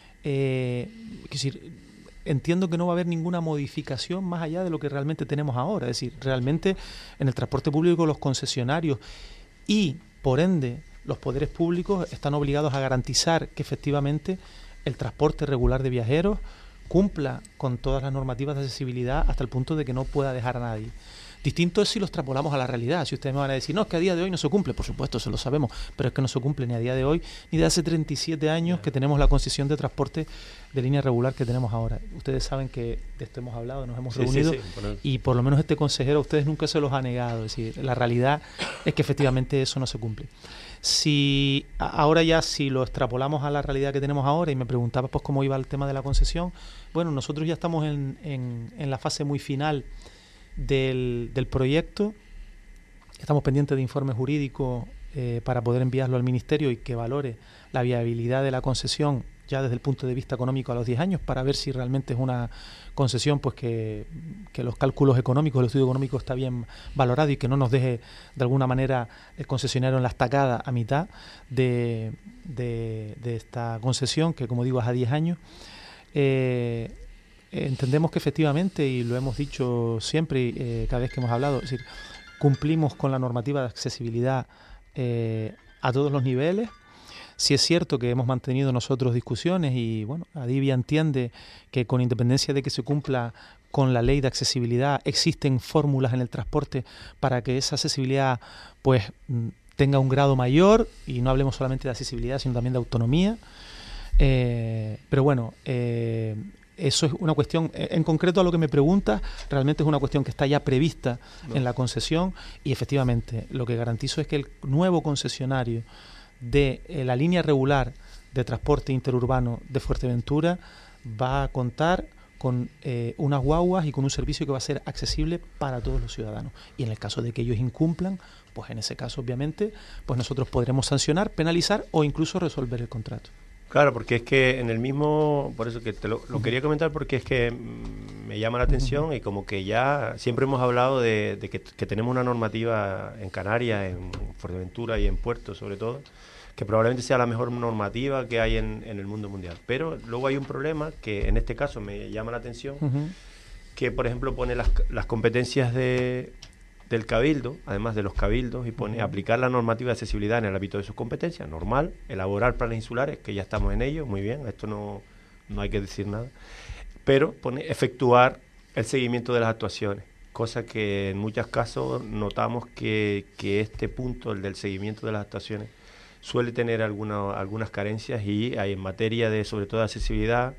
S6: entiendo que no va a haber ninguna modificación más allá de lo que realmente tenemos ahora. Es decir, realmente en el transporte público los concesionarios y, por ende, los poderes públicos están obligados a garantizar que efectivamente el transporte regular de viajeros cumpla con todas las normativas de accesibilidad hasta el punto de que no pueda dejar a nadie. Distinto es si lo extrapolamos a la realidad. Si ustedes me van a decir, no, es que a día de hoy no se cumple, por supuesto, se lo sabemos, pero es que no se cumple ni a día de hoy, ni de hace 37 años que tenemos la concesión de transporte de línea regular que tenemos ahora. Ustedes saben que de esto hemos hablado, nos hemos reunido, y por lo menos este consejero a ustedes nunca se los ha negado. Es decir, la realidad es que efectivamente eso no se cumple. Si ahora ya, si lo extrapolamos a la realidad que tenemos ahora, y me preguntaba pues cómo iba el tema de la concesión, bueno, nosotros ya estamos en la fase muy final del proyecto. Estamos pendientes de informe jurídico para poder enviarlo al Ministerio y que valore la viabilidad de la concesión ya desde el punto de vista económico a los 10 años, para ver si realmente es una concesión pues que los cálculos económicos, el estudio económico está bien valorado y que no nos deje de alguna manera el concesionario en la estacada a mitad de esta concesión, que como digo es a 10 años. Entendemos que efectivamente, y lo hemos dicho siempre cada vez que hemos hablado, es decir, cumplimos con la normativa de accesibilidad a todos los niveles. Sí es cierto que hemos mantenido nosotros discusiones y bueno, Adivia entiende que con independencia de que se cumpla con la ley de accesibilidad, existen fórmulas en el transporte para que esa accesibilidad pues tenga un grado mayor, y no hablemos solamente de accesibilidad sino también de autonomía. Pero bueno, eso es una cuestión, en concreto a lo que me preguntas, realmente es una cuestión que está ya prevista en la concesión, y efectivamente lo que garantizo es que el nuevo concesionario de la línea regular de transporte interurbano de Fuerteventura va a contar con unas guaguas y con un servicio que va a ser accesible para todos los ciudadanos. Y en el caso de que ellos incumplan, pues en ese caso obviamente pues nosotros podremos sancionar, penalizar o incluso resolver el contrato.
S2: Claro, porque es que en el mismo, por eso que te lo quería comentar, porque es que me llama la atención y como que ya siempre hemos hablado de que tenemos una normativa en Canarias, en Fuerteventura y en Puerto sobre todo, que probablemente sea la mejor normativa que hay en el mundo mundial. Pero luego hay un problema que en este caso me llama la atención, que por ejemplo pone las competencias del cabildo, además de los cabildos, y pone aplicar la normativa de accesibilidad en el ámbito de sus competencias, normal, elaborar planes insulares, que ya estamos en ello, muy bien, esto no hay que decir nada, pero pone efectuar el seguimiento de las actuaciones, cosa que en muchos casos notamos que este punto, el del seguimiento de las actuaciones, suele tener algunas carencias, y hay en materia de, sobre todo de accesibilidad,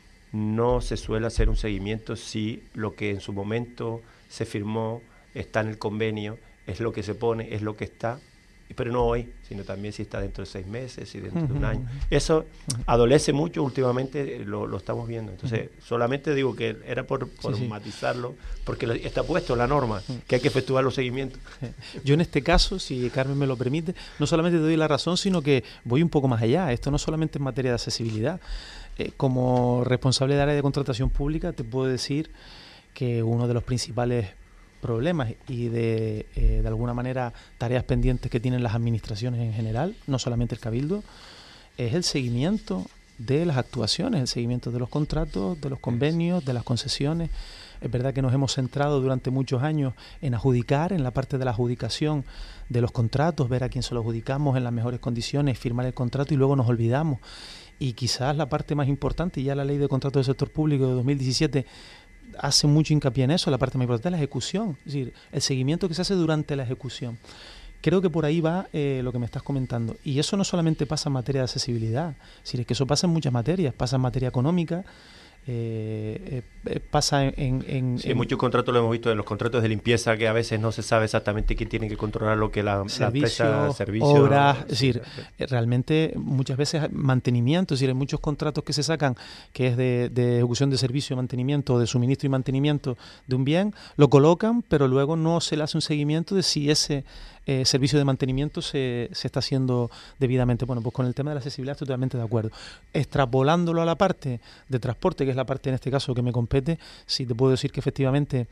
S2: no se suele hacer un seguimiento si lo que en su momento se firmó está en el convenio, es lo que se pone, es lo que está, pero no hoy, sino también si está dentro de 6 meses y dentro de un año. Eso adolece mucho últimamente, lo estamos viendo. Entonces, solamente digo que era por matizarlo, porque está puesto en la norma, que hay que efectuar los seguimientos.
S6: Yo en este caso, si Carmen me lo permite, no solamente te doy la razón, sino que voy un poco más allá. Esto no solamente en materia de accesibilidad. Como responsable de área de contratación pública, te puedo decir que uno de los principales problemas y de alguna manera tareas pendientes que tienen las administraciones en general, no solamente el Cabildo, es el seguimiento de las actuaciones, el seguimiento de los contratos, de los convenios, de las concesiones. Es verdad que nos hemos centrado durante muchos años en adjudicar, en la parte de la adjudicación de los contratos, ver a quién se lo adjudicamos en las mejores condiciones, firmar el contrato, y luego nos olvidamos. Y quizás la parte más importante, y ya la Ley de Contratos del Sector Público de 2017 hace mucho hincapié en eso, la parte más importante es la ejecución, es decir, el seguimiento que se hace durante la ejecución. Creo que por ahí va lo que me estás comentando. Y eso no solamente pasa en materia de accesibilidad, es que eso pasa en muchas materias, pasa en materia económica, pasa en
S2: muchos contratos lo hemos visto en los contratos de limpieza, que a veces no se sabe exactamente quién tiene que controlar lo que la empresa, servicios,
S6: obras, es decir, realmente muchas veces mantenimiento, es decir, hay muchos contratos que se sacan que es de ejecución de servicio, mantenimiento, de suministro y mantenimiento de un bien, lo colocan, pero luego no se le hace un seguimiento de si ese servicio de mantenimiento se está haciendo debidamente. Bueno, pues con el tema de la accesibilidad estoy totalmente de acuerdo. Extrapolándolo a la parte de transporte, que es la parte en este caso que me compete, sí te puedo decir que efectivamente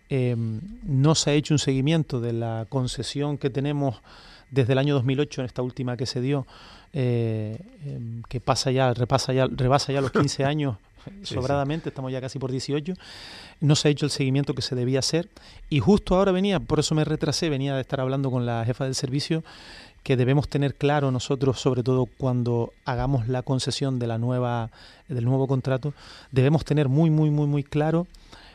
S6: no se ha hecho un seguimiento de la concesión que tenemos desde el año 2008, en esta última que se dio, que rebasa ya los 15 años sobradamente, estamos ya casi por 18, no se ha hecho el seguimiento que se debía hacer, y justo ahora por eso me retrasé, venía de estar hablando con la jefa del servicio, que debemos tener claro nosotros, sobre todo cuando hagamos la concesión del nuevo contrato, debemos tener muy claro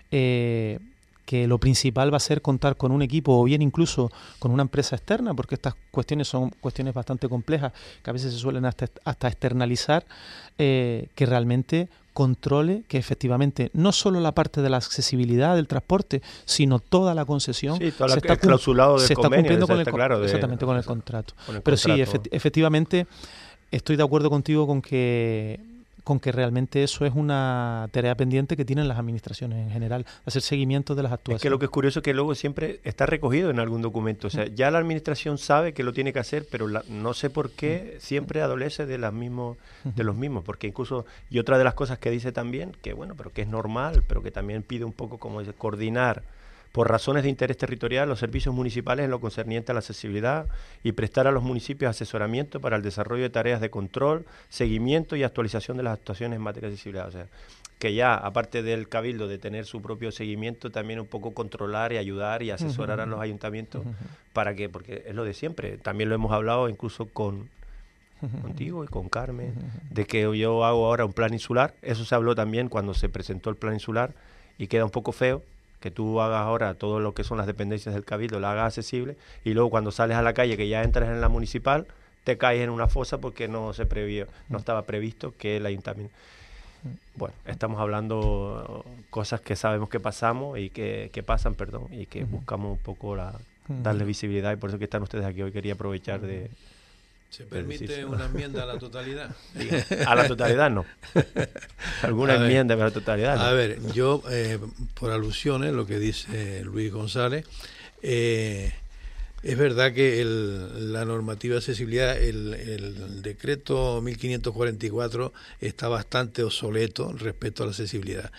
S6: que lo principal va a ser contar con un equipo o bien incluso con una empresa externa, porque estas cuestiones son cuestiones bastante complejas, que a veces se suelen hasta externalizar, que realmente controle que efectivamente no solo la parte de la accesibilidad del transporte, sino toda la concesión
S2: se está cumpliendo
S6: exactamente con el contrato. Pero sí, efectivamente estoy de acuerdo contigo con que realmente eso es una tarea pendiente que tienen las administraciones en general, hacer seguimiento de las actuaciones.
S2: Es que lo que es curioso es que luego siempre está recogido en algún documento, o sea, ya la administración sabe que lo tiene que hacer, pero no sé por qué siempre adolece de los mismos, porque incluso, y otra de las cosas que dice también, que bueno, pero que es normal, pero que también pide un poco como coordinar por razones de interés territorial los servicios municipales en lo concerniente a la accesibilidad y prestar a los municipios asesoramiento para el desarrollo de tareas de control, seguimiento y actualización de las actuaciones en materia de accesibilidad. O sea, que ya, aparte del Cabildo de tener su propio seguimiento, también un poco controlar y ayudar y asesorar a los ayuntamientos para que, porque es lo de siempre, también lo hemos hablado incluso contigo y con Carmen, de que yo hago ahora un plan insular, eso se habló también cuando se presentó el plan insular y queda un poco feo que tú hagas ahora todo lo que son las dependencias del Cabildo, la hagas accesible, y luego cuando sales a la calle, que ya entras en la municipal, te caes en una fosa porque no estaba previsto que el ayuntamiento... Bueno, estamos hablando cosas que sabemos que pasamos y que pasan, y que buscamos un poco darle visibilidad, y por eso que están ustedes aquí hoy. Quería aprovechar de...
S4: ¿Se permite una enmienda a la totalidad?
S2: A la totalidad no. ¿Alguna enmienda a la totalidad? No.
S4: A ver, yo, por alusiones, lo que dice Luis González, es verdad que la normativa de accesibilidad, el decreto 1544 está bastante obsoleto respecto a la accesibilidad.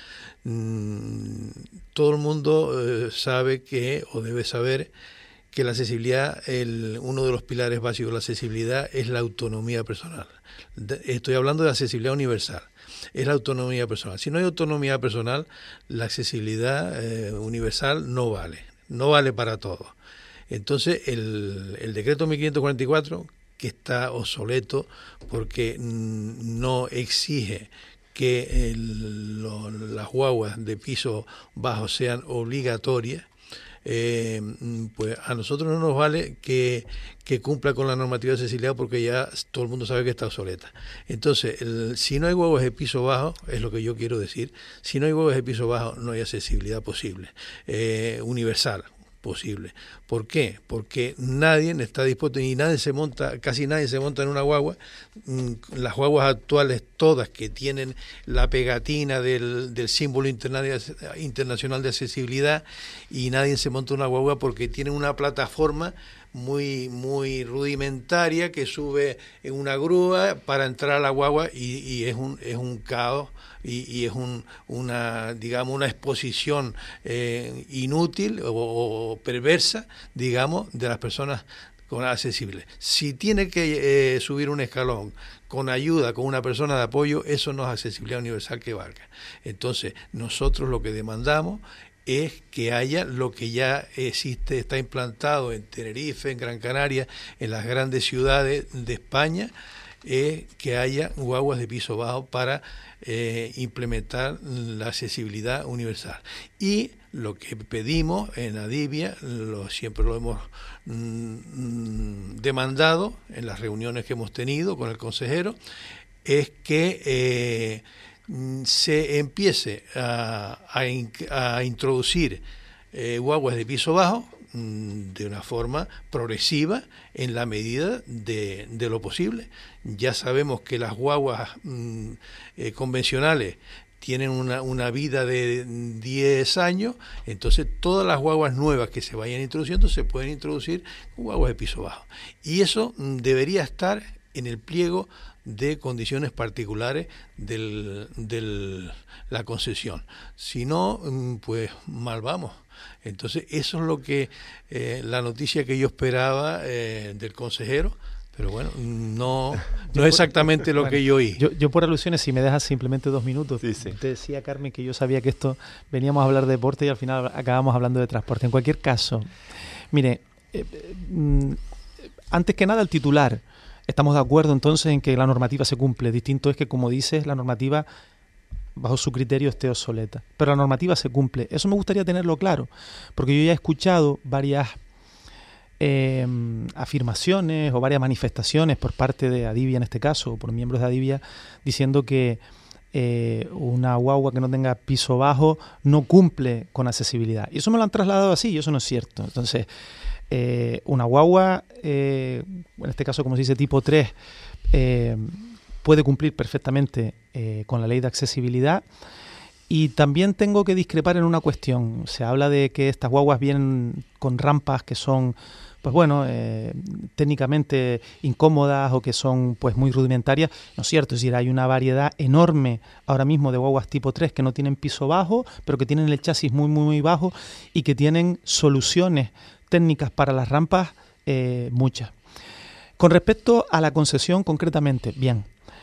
S4: Todo el mundo sabe o debe saber que la accesibilidad, uno de los pilares básicos de la accesibilidad es la autonomía personal. Estoy hablando de accesibilidad universal. Es la autonomía personal. Si no hay autonomía personal, la accesibilidad universal no vale para todo. Entonces, el decreto 1544, que está obsoleto porque no exige que las guaguas de piso bajo sean obligatorias, pues a nosotros no nos vale que cumpla con la normativa de accesibilidad, porque ya todo el mundo sabe que está obsoleta. Entonces, si no hay guaguas de piso bajo, es lo que yo quiero decir, si no hay guaguas de piso bajo, no hay accesibilidad posible, universal posible. ¿Por qué? Porque nadie está dispuesto, y casi nadie se monta en una guagua. Las guaguas actuales, todas que tienen la pegatina del símbolo internacional de accesibilidad, y nadie se monta en una guagua porque tienen una plataforma muy rudimentaria que sube en una grúa para entrar a la guagua, y es un caos, y es una exposición inútil o perversa, digamos, de las personas con accesibles. Si tiene que subir un escalón con ayuda, con una persona de apoyo, eso no es accesibilidad universal que valga. Entonces, nosotros lo que demandamos es que haya lo que ya existe, está implantado en Tenerife, en Gran Canaria, en las grandes ciudades de España, que haya guaguas de piso bajo para implementar la accesibilidad universal. Y lo que pedimos en Adivia, siempre lo hemos demandado en las reuniones que hemos tenido con el consejero, es que se empiece a introducir guaguas de piso bajo de una forma progresiva, en la medida de lo posible. Ya sabemos que las guaguas convencionales tienen una vida de 10 años, entonces todas las guaguas nuevas que se vayan introduciendo se pueden introducir con guaguas de piso bajo. Y eso debería estar en el pliego de condiciones particulares de la concesión. Si no, pues mal vamos. Entonces eso es lo que la noticia que yo esperaba del consejero, pero bueno, no es exactamente lo que yo oí.
S6: Yo por alusiones, si me dejas simplemente 2 minutos, sí. Te decía, Carmen, que yo sabía que esto veníamos a hablar de deporte y al final acabamos hablando de transporte. En cualquier caso, mire, antes que nada el titular. Estamos de acuerdo entonces en que la normativa se cumple. Distinto es que, como dices, la normativa bajo su criterio esté obsoleta. Pero la normativa se cumple. Eso me gustaría tenerlo claro, porque yo ya he escuchado varias afirmaciones o varias manifestaciones por parte de Adivia, en este caso, o por miembros de Adivia, diciendo que una guagua que no tenga piso bajo no cumple con accesibilidad. Y eso me lo han trasladado así, y eso no es cierto. Entonces, una guagua, en este caso, como se dice, tipo 3, puede cumplir perfectamente con la ley de accesibilidad. Y también tengo que discrepar en una cuestión. Se habla de que estas guaguas vienen con rampas que son, pues bueno, técnicamente incómodas o que son pues muy rudimentarias. No es cierto, es decir, hay una variedad enorme ahora mismo de guaguas tipo 3 que no tienen piso bajo, pero que tienen el chasis muy, muy, muy bajo y que tienen soluciones técnicas para las rampas, muchas. Con respecto a la concesión concretamente, bien,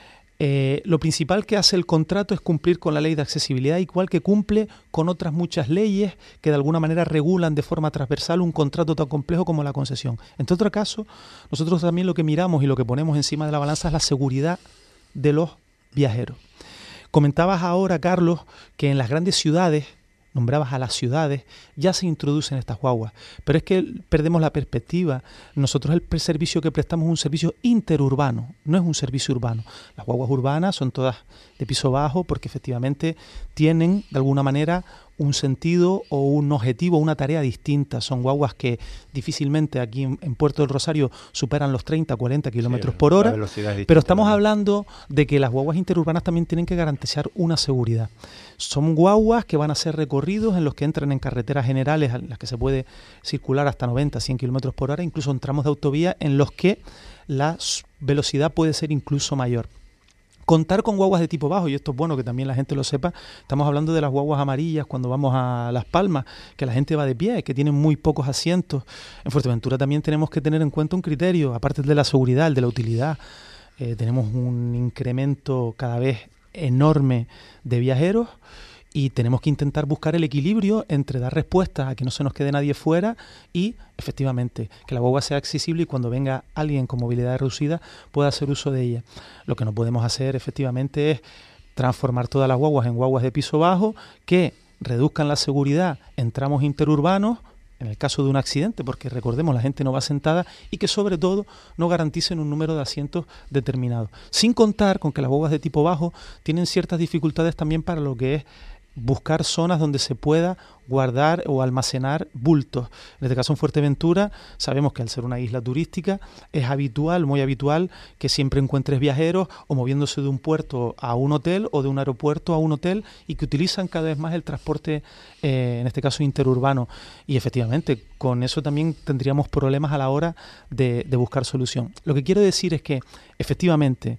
S6: lo principal que hace el contrato es cumplir con la ley de accesibilidad, igual que cumple con otras muchas leyes que de alguna manera regulan de forma transversal un contrato tan complejo como la concesión. En otro caso, nosotros también lo que miramos y lo que ponemos encima de la balanza es la seguridad de los viajeros. Comentabas ahora, Carlos, que en las grandes ciudades, nombrabas a las ciudades, ya se introducen estas guaguas, pero es que perdemos la perspectiva. Nosotros el servicio que prestamos es un servicio interurbano, no es un servicio urbano. Las guaguas urbanas son todas de piso bajo porque efectivamente tienen de alguna manera un sentido o un objetivo, una tarea distinta. Son guaguas que difícilmente aquí en Puerto del Rosario superan los 30, 40 kilómetros por hora, pero estamos hablando de que las guaguas interurbanas también tienen que garantizar una seguridad. Son guaguas que van a hacer recorridos en los que entran en carreteras generales en las que se puede circular hasta 90, 100 kilómetros por hora, incluso en tramos de autovía en los que la velocidad puede ser incluso mayor. Contar con guaguas de tipo bajo, y esto es bueno que también la gente lo sepa, estamos hablando de las guaguas amarillas cuando vamos a Las Palmas, que la gente va de pie, que tienen muy pocos asientos. En Fuerteventura también tenemos que tener en cuenta un criterio, aparte de la seguridad, el de la utilidad. Tenemos un incremento cada vez enorme de viajeros y tenemos que intentar buscar el equilibrio entre dar respuesta a que no se nos quede nadie fuera y, efectivamente, que la guagua sea accesible y cuando venga alguien con movilidad reducida pueda hacer uso de ella. Lo que no podemos hacer, efectivamente, es transformar todas las guaguas en guaguas de piso bajo que reduzcan la seguridad en tramos interurbanos, en el caso de un accidente, porque recordemos, la gente no va sentada, y que sobre todo no garanticen un número de asientos determinado. Sin contar con que las guaguas de tipo bajo tienen ciertas dificultades también para lo que es buscar zonas donde se pueda guardar o almacenar bultos. En este caso, en Fuerteventura, sabemos que al ser una isla turística es habitual, muy habitual, que siempre encuentres viajeros o moviéndose de un puerto a un hotel o de un aeropuerto a un hotel y que utilizan cada vez más el transporte, en este caso interurbano. Y efectivamente, con eso también tendríamos problemas a la hora de buscar solución. Lo que quiero decir es que, efectivamente,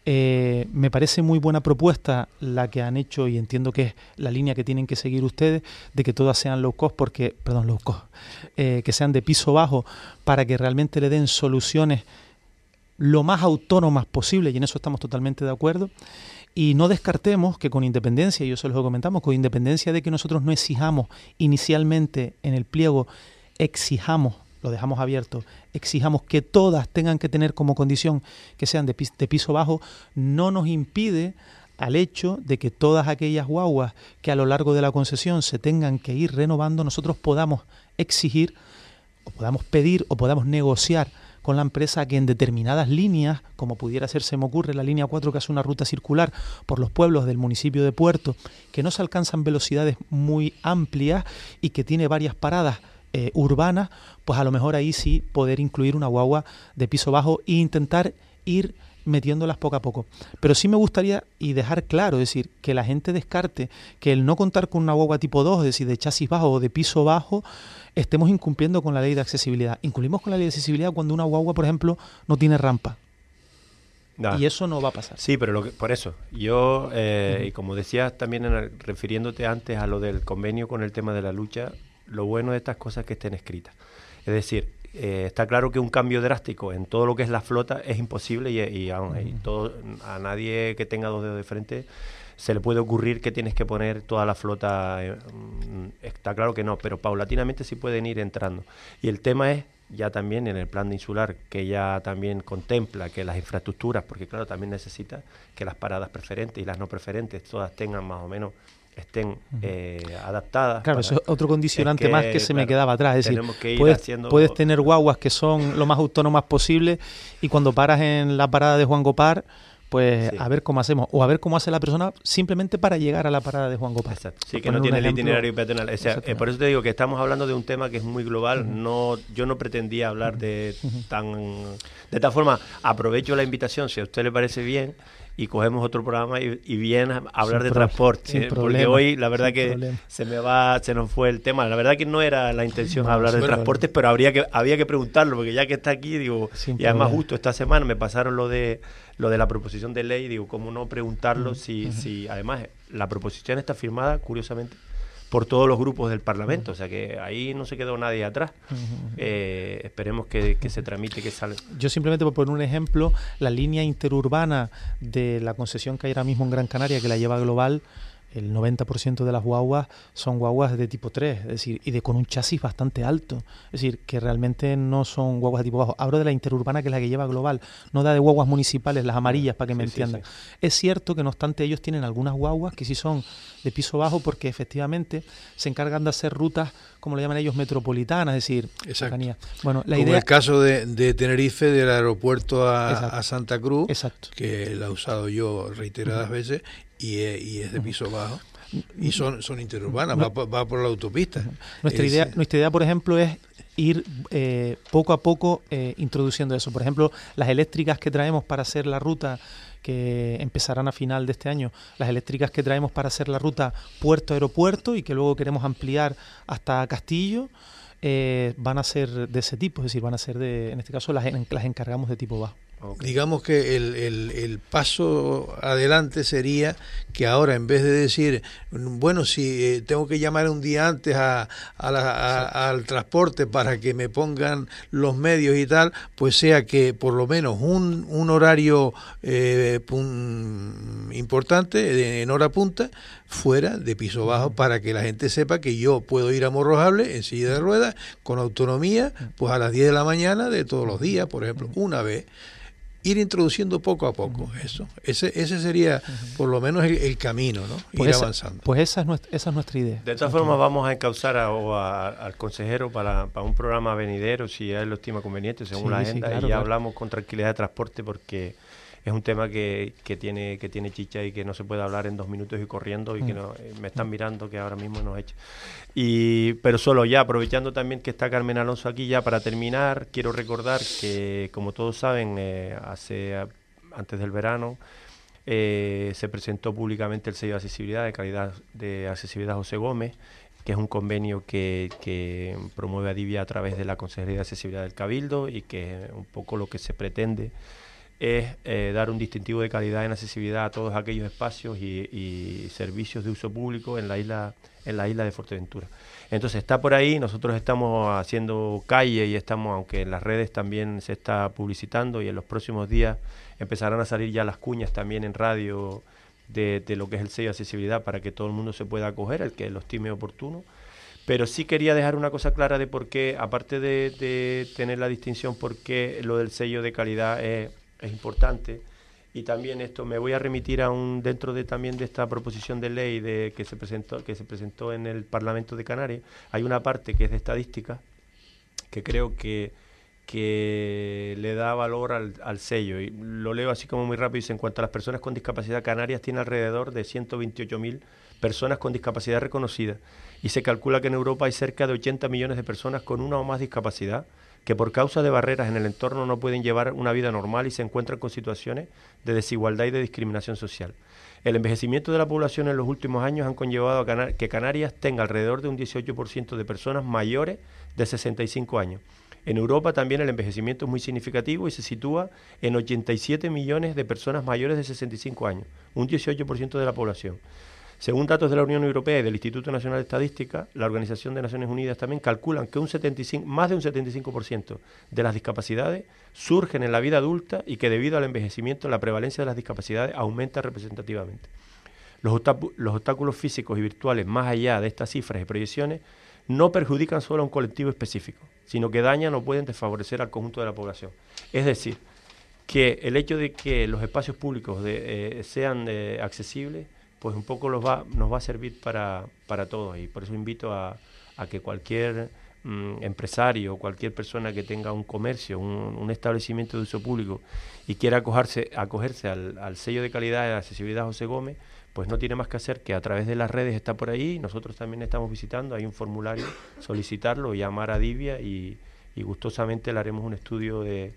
S6: me parece muy buena propuesta la que han hecho y entiendo que es la línea que tienen que seguir ustedes de que todas sean low cost, que sean de piso bajo para que realmente le den soluciones lo más autónomas posible, y en eso estamos totalmente de acuerdo. Y no descartemos que con independencia, y eso lo comentamos, con independencia de que nosotros no exijamos inicialmente en el pliego, lo dejamos abierto, exijamos que todas tengan que tener como condición que sean de piso bajo, no nos impide al hecho de que todas aquellas guaguas que a lo largo de la concesión se tengan que ir renovando, nosotros podamos exigir, o podamos pedir, o podamos negociar con la empresa que en determinadas líneas, como pudiera ser, se me ocurre, la línea 4 que hace una ruta circular por los pueblos del municipio de Puerto, que no se alcanzan velocidades muy amplias y que tiene varias paradas urbanas, pues a lo mejor ahí sí poder incluir una guagua de piso bajo e intentar ir metiéndolas poco a poco. Pero sí me gustaría y dejar claro, es decir, que la gente descarte que el no contar con una guagua tipo 2, es decir, de chasis bajo o de piso bajo, estemos incumpliendo con la ley de accesibilidad. Incumplimos con la ley de accesibilidad cuando una guagua, por ejemplo, no tiene rampa. Y eso no va a pasar.
S2: Sí, pero por eso, yo, y como decías también refiriéndote antes a lo del convenio con el tema de la lucha, lo bueno de estas cosas es que estén escritas. Es decir, está claro que un cambio drástico en todo lo que es la flota es imposible y a nadie que tenga dos dedos de frente se le puede ocurrir que tienes que poner toda la flota. Está claro que no, pero paulatinamente sí pueden ir entrando. Y el tema es ya también en el plan de insular, que ya también contempla que las infraestructuras, porque claro, también necesita que las paradas preferentes y las no preferentes todas tengan más o menos, estén adaptadas.
S6: Claro, eso es otro condicionante más que se me quedaba atrás. Es decir,
S2: que
S6: puedes tener guaguas que son lo más autónomas posible y cuando paras en la parada de Juan Gopar, pues sí, a ver cómo hacemos, o a ver cómo hace la persona simplemente para llegar a la parada de Juan Gopar.
S2: Exacto. Sí, que no tiene el itinerario peatonal. O sea, por eso te digo que estamos hablando de un tema que es muy global. Yo no pretendía hablar de tal forma. Aprovecho la invitación, si a usted le parece bien, y cogemos otro programa y viene a hablar de transporte, porque hoy la verdad que se nos fue el tema. La verdad que no era la intención hablar de transportes, pero había que preguntarlo, porque ya que está aquí, digo, y además justo esta semana me pasaron lo de la proposición de ley, digo, cómo no preguntarlo si además la proposición está firmada, curiosamente, por todos los grupos del Parlamento, o sea que ahí no se quedó nadie atrás. Esperemos que se tramite, que salga.
S6: Yo simplemente, por poner un ejemplo, la línea interurbana de la concesión que hay ahora mismo en Gran Canaria, que la lleva Global, el 90% de las guaguas son guaguas de tipo 3, es decir, y con un chasis bastante alto, es decir, que realmente no son guaguas de tipo bajo. Hablo de la interurbana, que es la que lleva Global, no da de guaguas municipales, las amarillas, para que me entiendan. Sí. Es cierto que no obstante ellos tienen algunas guaguas que sí son de piso bajo, porque efectivamente se encargan de hacer rutas, como le llaman ellos, metropolitanas, es decir, cercanía. Bueno,
S4: como el caso de Tenerife, del aeropuerto a Santa Cruz, que la he usado yo reiteradas veces, y es de piso bajo, y son interurbanas, va por la autopista.
S6: Nuestra idea, por ejemplo, es ir poco a poco introduciendo eso. Por ejemplo, las eléctricas que traemos para hacer la ruta, que empezarán a final de este año, las eléctricas que traemos para hacer la ruta puerto-aeropuerto y que luego queremos ampliar hasta Castillo, van a ser de ese tipo, es decir, van a ser en este caso las encargamos de tipo bajo.
S4: Okay. Digamos que el paso adelante sería que ahora, en vez de decir, bueno, si tengo que llamar un día antes al transporte para que me pongan los medios y tal, pues sea que por lo menos un horario importante, en hora punta, fuera de piso bajo, para que la gente sepa que yo puedo ir a Morrojable en silla de ruedas con autonomía, pues a las 10 de la mañana de todos los días, por ejemplo, una vez. Ir introduciendo poco a poco eso. Ese sería por lo menos el camino, ¿no?
S6: Pues
S4: ir avanzando.
S6: Pues esa es nuestra idea.
S2: De todas formas, vamos a encauzar al consejero para un programa venidero, si él lo estima conveniente, según la agenda, claro, y ya hablamos con tranquilidad de transporte, porque es un tema que tiene chicha y que no se puede hablar en 2 minutos y corriendo, y que no, me están mirando que ahora mismo nos echa. Pero solo ya, aprovechando también que está Carmen Alonso aquí, ya para terminar, quiero recordar que, como todos saben, antes del verano se presentó públicamente el sello de accesibilidad, de calidad de accesibilidad José Gómez, que es un convenio que promueve Adivia a través de la Consejería de Accesibilidad del Cabildo, y que un poco lo que se pretende es dar un distintivo de calidad en accesibilidad a todos aquellos espacios y servicios de uso público en la isla de Fuerteventura. Entonces está por ahí, nosotros estamos haciendo calle y estamos, aunque en las redes también se está publicitando, y en los próximos días empezarán a salir ya las cuñas también en radio de lo que es el sello de accesibilidad, para que todo el mundo se pueda acoger, el que lo estime oportuno. Pero sí quería dejar una cosa clara de por qué, aparte de tener la distinción, por qué lo del sello de calidad es importante. Y también esto me voy a remitir dentro también de esta proposición de ley que se presentó en el Parlamento de Canarias. Hay una parte que es de estadística, que creo que le da valor al sello, y lo leo así como muy rápido. Dice: en cuanto a las personas con discapacidad, Canarias tiene alrededor de 128.000 personas con discapacidad reconocida, y se calcula que en Europa hay cerca de 80 millones de personas con una o más discapacidad, que por causa de barreras en el entorno no pueden llevar una vida normal y se encuentran con situaciones de desigualdad y de discriminación social. El envejecimiento de la población en los últimos años han conllevado a que Canarias tenga alrededor de un 18% de personas mayores de 65 años. En Europa también el envejecimiento es muy significativo y se sitúa en 87 millones de personas mayores de 65 años, un 18% de la población. Según datos de la Unión Europea y del Instituto Nacional de Estadística, la Organización de Naciones Unidas también calculan que más de un 75% de las discapacidades surgen en la vida adulta y que debido al envejecimiento la prevalencia de las discapacidades aumenta representativamente. Los obstáculos físicos y virtuales, más allá de estas cifras y proyecciones, no perjudican solo a un colectivo específico, sino que dañan o pueden desfavorecer al conjunto de la población. Es decir, que el hecho de que los espacios públicos sean accesibles, pues un poco nos va a servir para todos, y por eso invito a que cualquier empresario, cualquier persona que tenga un comercio, un establecimiento de uso público y quiera acogerse al sello de calidad de accesibilidad José Gómez, pues no tiene más que hacer que a través de las redes está por ahí, nosotros también estamos visitando, hay un formulario, solicitarlo, llamar a Divia y gustosamente le haremos un estudio de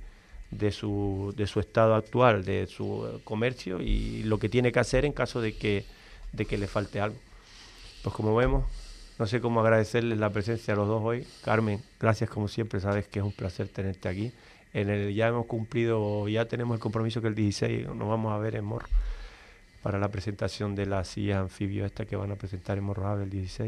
S2: su estado actual, de su comercio y lo que tiene que hacer en caso de que le falte algo. Pues como vemos, no sé cómo agradecerles la presencia a los dos hoy. Carmen, gracias como siempre, sabes que es un placer tenerte aquí. Ya hemos cumplido, ya tenemos el compromiso que el 16 nos vamos a ver en Morro para la presentación de la silla anfibio esta que van a presentar en Morro el 16.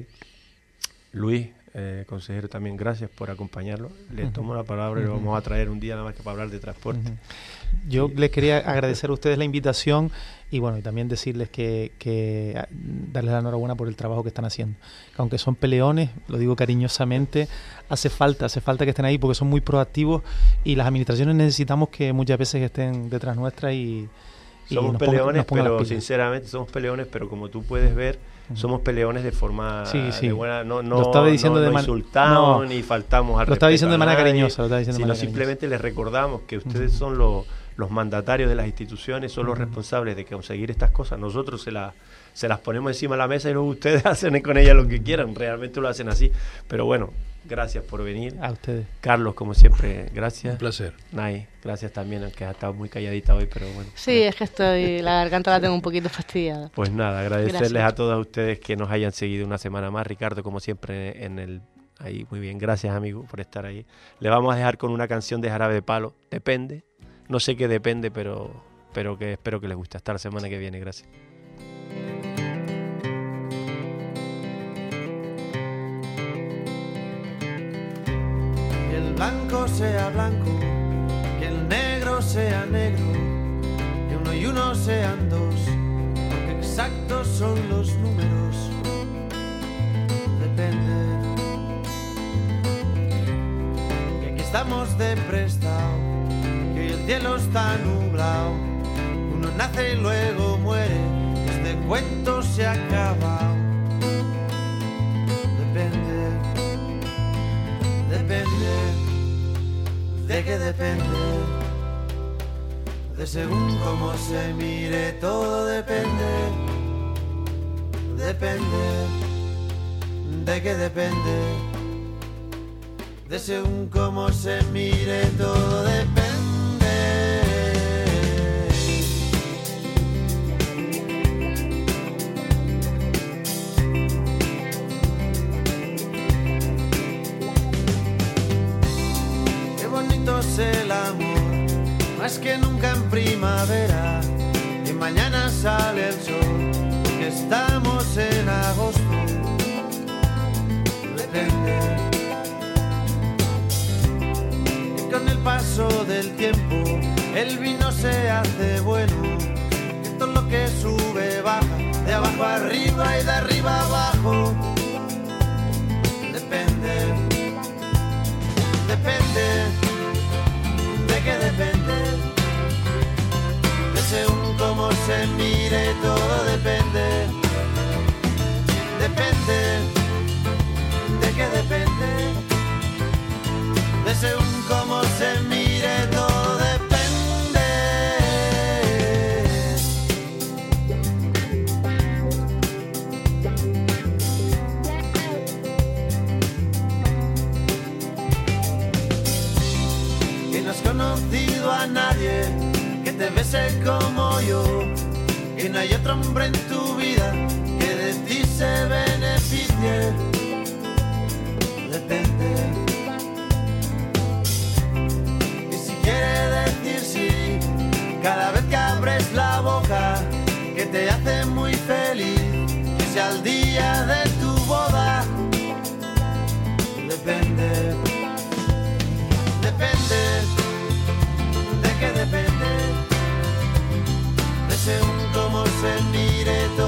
S2: Luis, consejero, también gracias por acompañarlo. Le tomo la palabra y lo vamos a traer un día nada más que para hablar de transporte.
S6: Yo les quería agradecer a ustedes la invitación y bueno, y también decirles que darles la enhorabuena por el trabajo que están haciendo. Que aunque son peleones, lo digo cariñosamente, hace falta que estén ahí porque son muy proactivos y las administraciones necesitamos que muchas veces estén detrás nuestra y
S2: somos peleones, pero sinceramente somos peleones, pero como tú puedes ver, somos peleones de forma de buena, no insultamos ni faltamos al respeto.
S6: Lo estaba diciendo de manera cariñosa,
S2: sino simplemente les recordamos que ustedes son los mandatarios de las instituciones, son los responsables de conseguir estas cosas. Nosotros se las ponemos encima de la mesa y luego ustedes hacen con ellas lo que quieran, realmente lo hacen así. Pero bueno, gracias por venir.
S6: A ustedes.
S2: Carlos, como siempre, gracias.
S4: Un placer.
S2: Nay, gracias también, aunque has estado muy calladita hoy, pero bueno.
S3: Sí, es que la garganta la tengo un poquito fastidiada.
S2: Pues nada, agradecerles a todos ustedes que nos hayan seguido una semana más. Ricardo, como siempre, ahí, muy bien. Gracias, amigo, por estar ahí. Le vamos a dejar con una canción de Jarabe de Palo. Depende. No sé qué depende, pero que espero que les guste. Hasta la semana que viene. Gracias.
S7: Blanco sea blanco, que el negro sea negro, que uno y uno sean dos, porque exactos son los números. Depende, que aquí estamos de prestado, que hoy el cielo está nublado, uno nace y luego muere, este cuento se acaba. Depende, ¿de qué depende? De según cómo se mire, todo depende. Depende, ¿de qué depende? De según cómo se mire, todo depende. El amor, más que nunca en primavera, y mañana sale el sol, porque estamos en agosto. Depende, y con el paso del tiempo el vino se hace bueno, que todo lo que sube baja, de abajo arriba y de arriba abajo. Depende, ¿de qué depende? De según cómo se mire, todo depende. Depende, ¿de qué depende? De según cómo se mire, todo depende. conocido a nadie que te bese como yo, que no hay otro hombre en tu vida que de ti se beneficie. Depende. Y si quiere decir sí, cada vez que abres la boca, que te hace muy feliz, que sea el día de tu boda. Depende. Depende. ¿De qué depende? De según cómo se mire todo.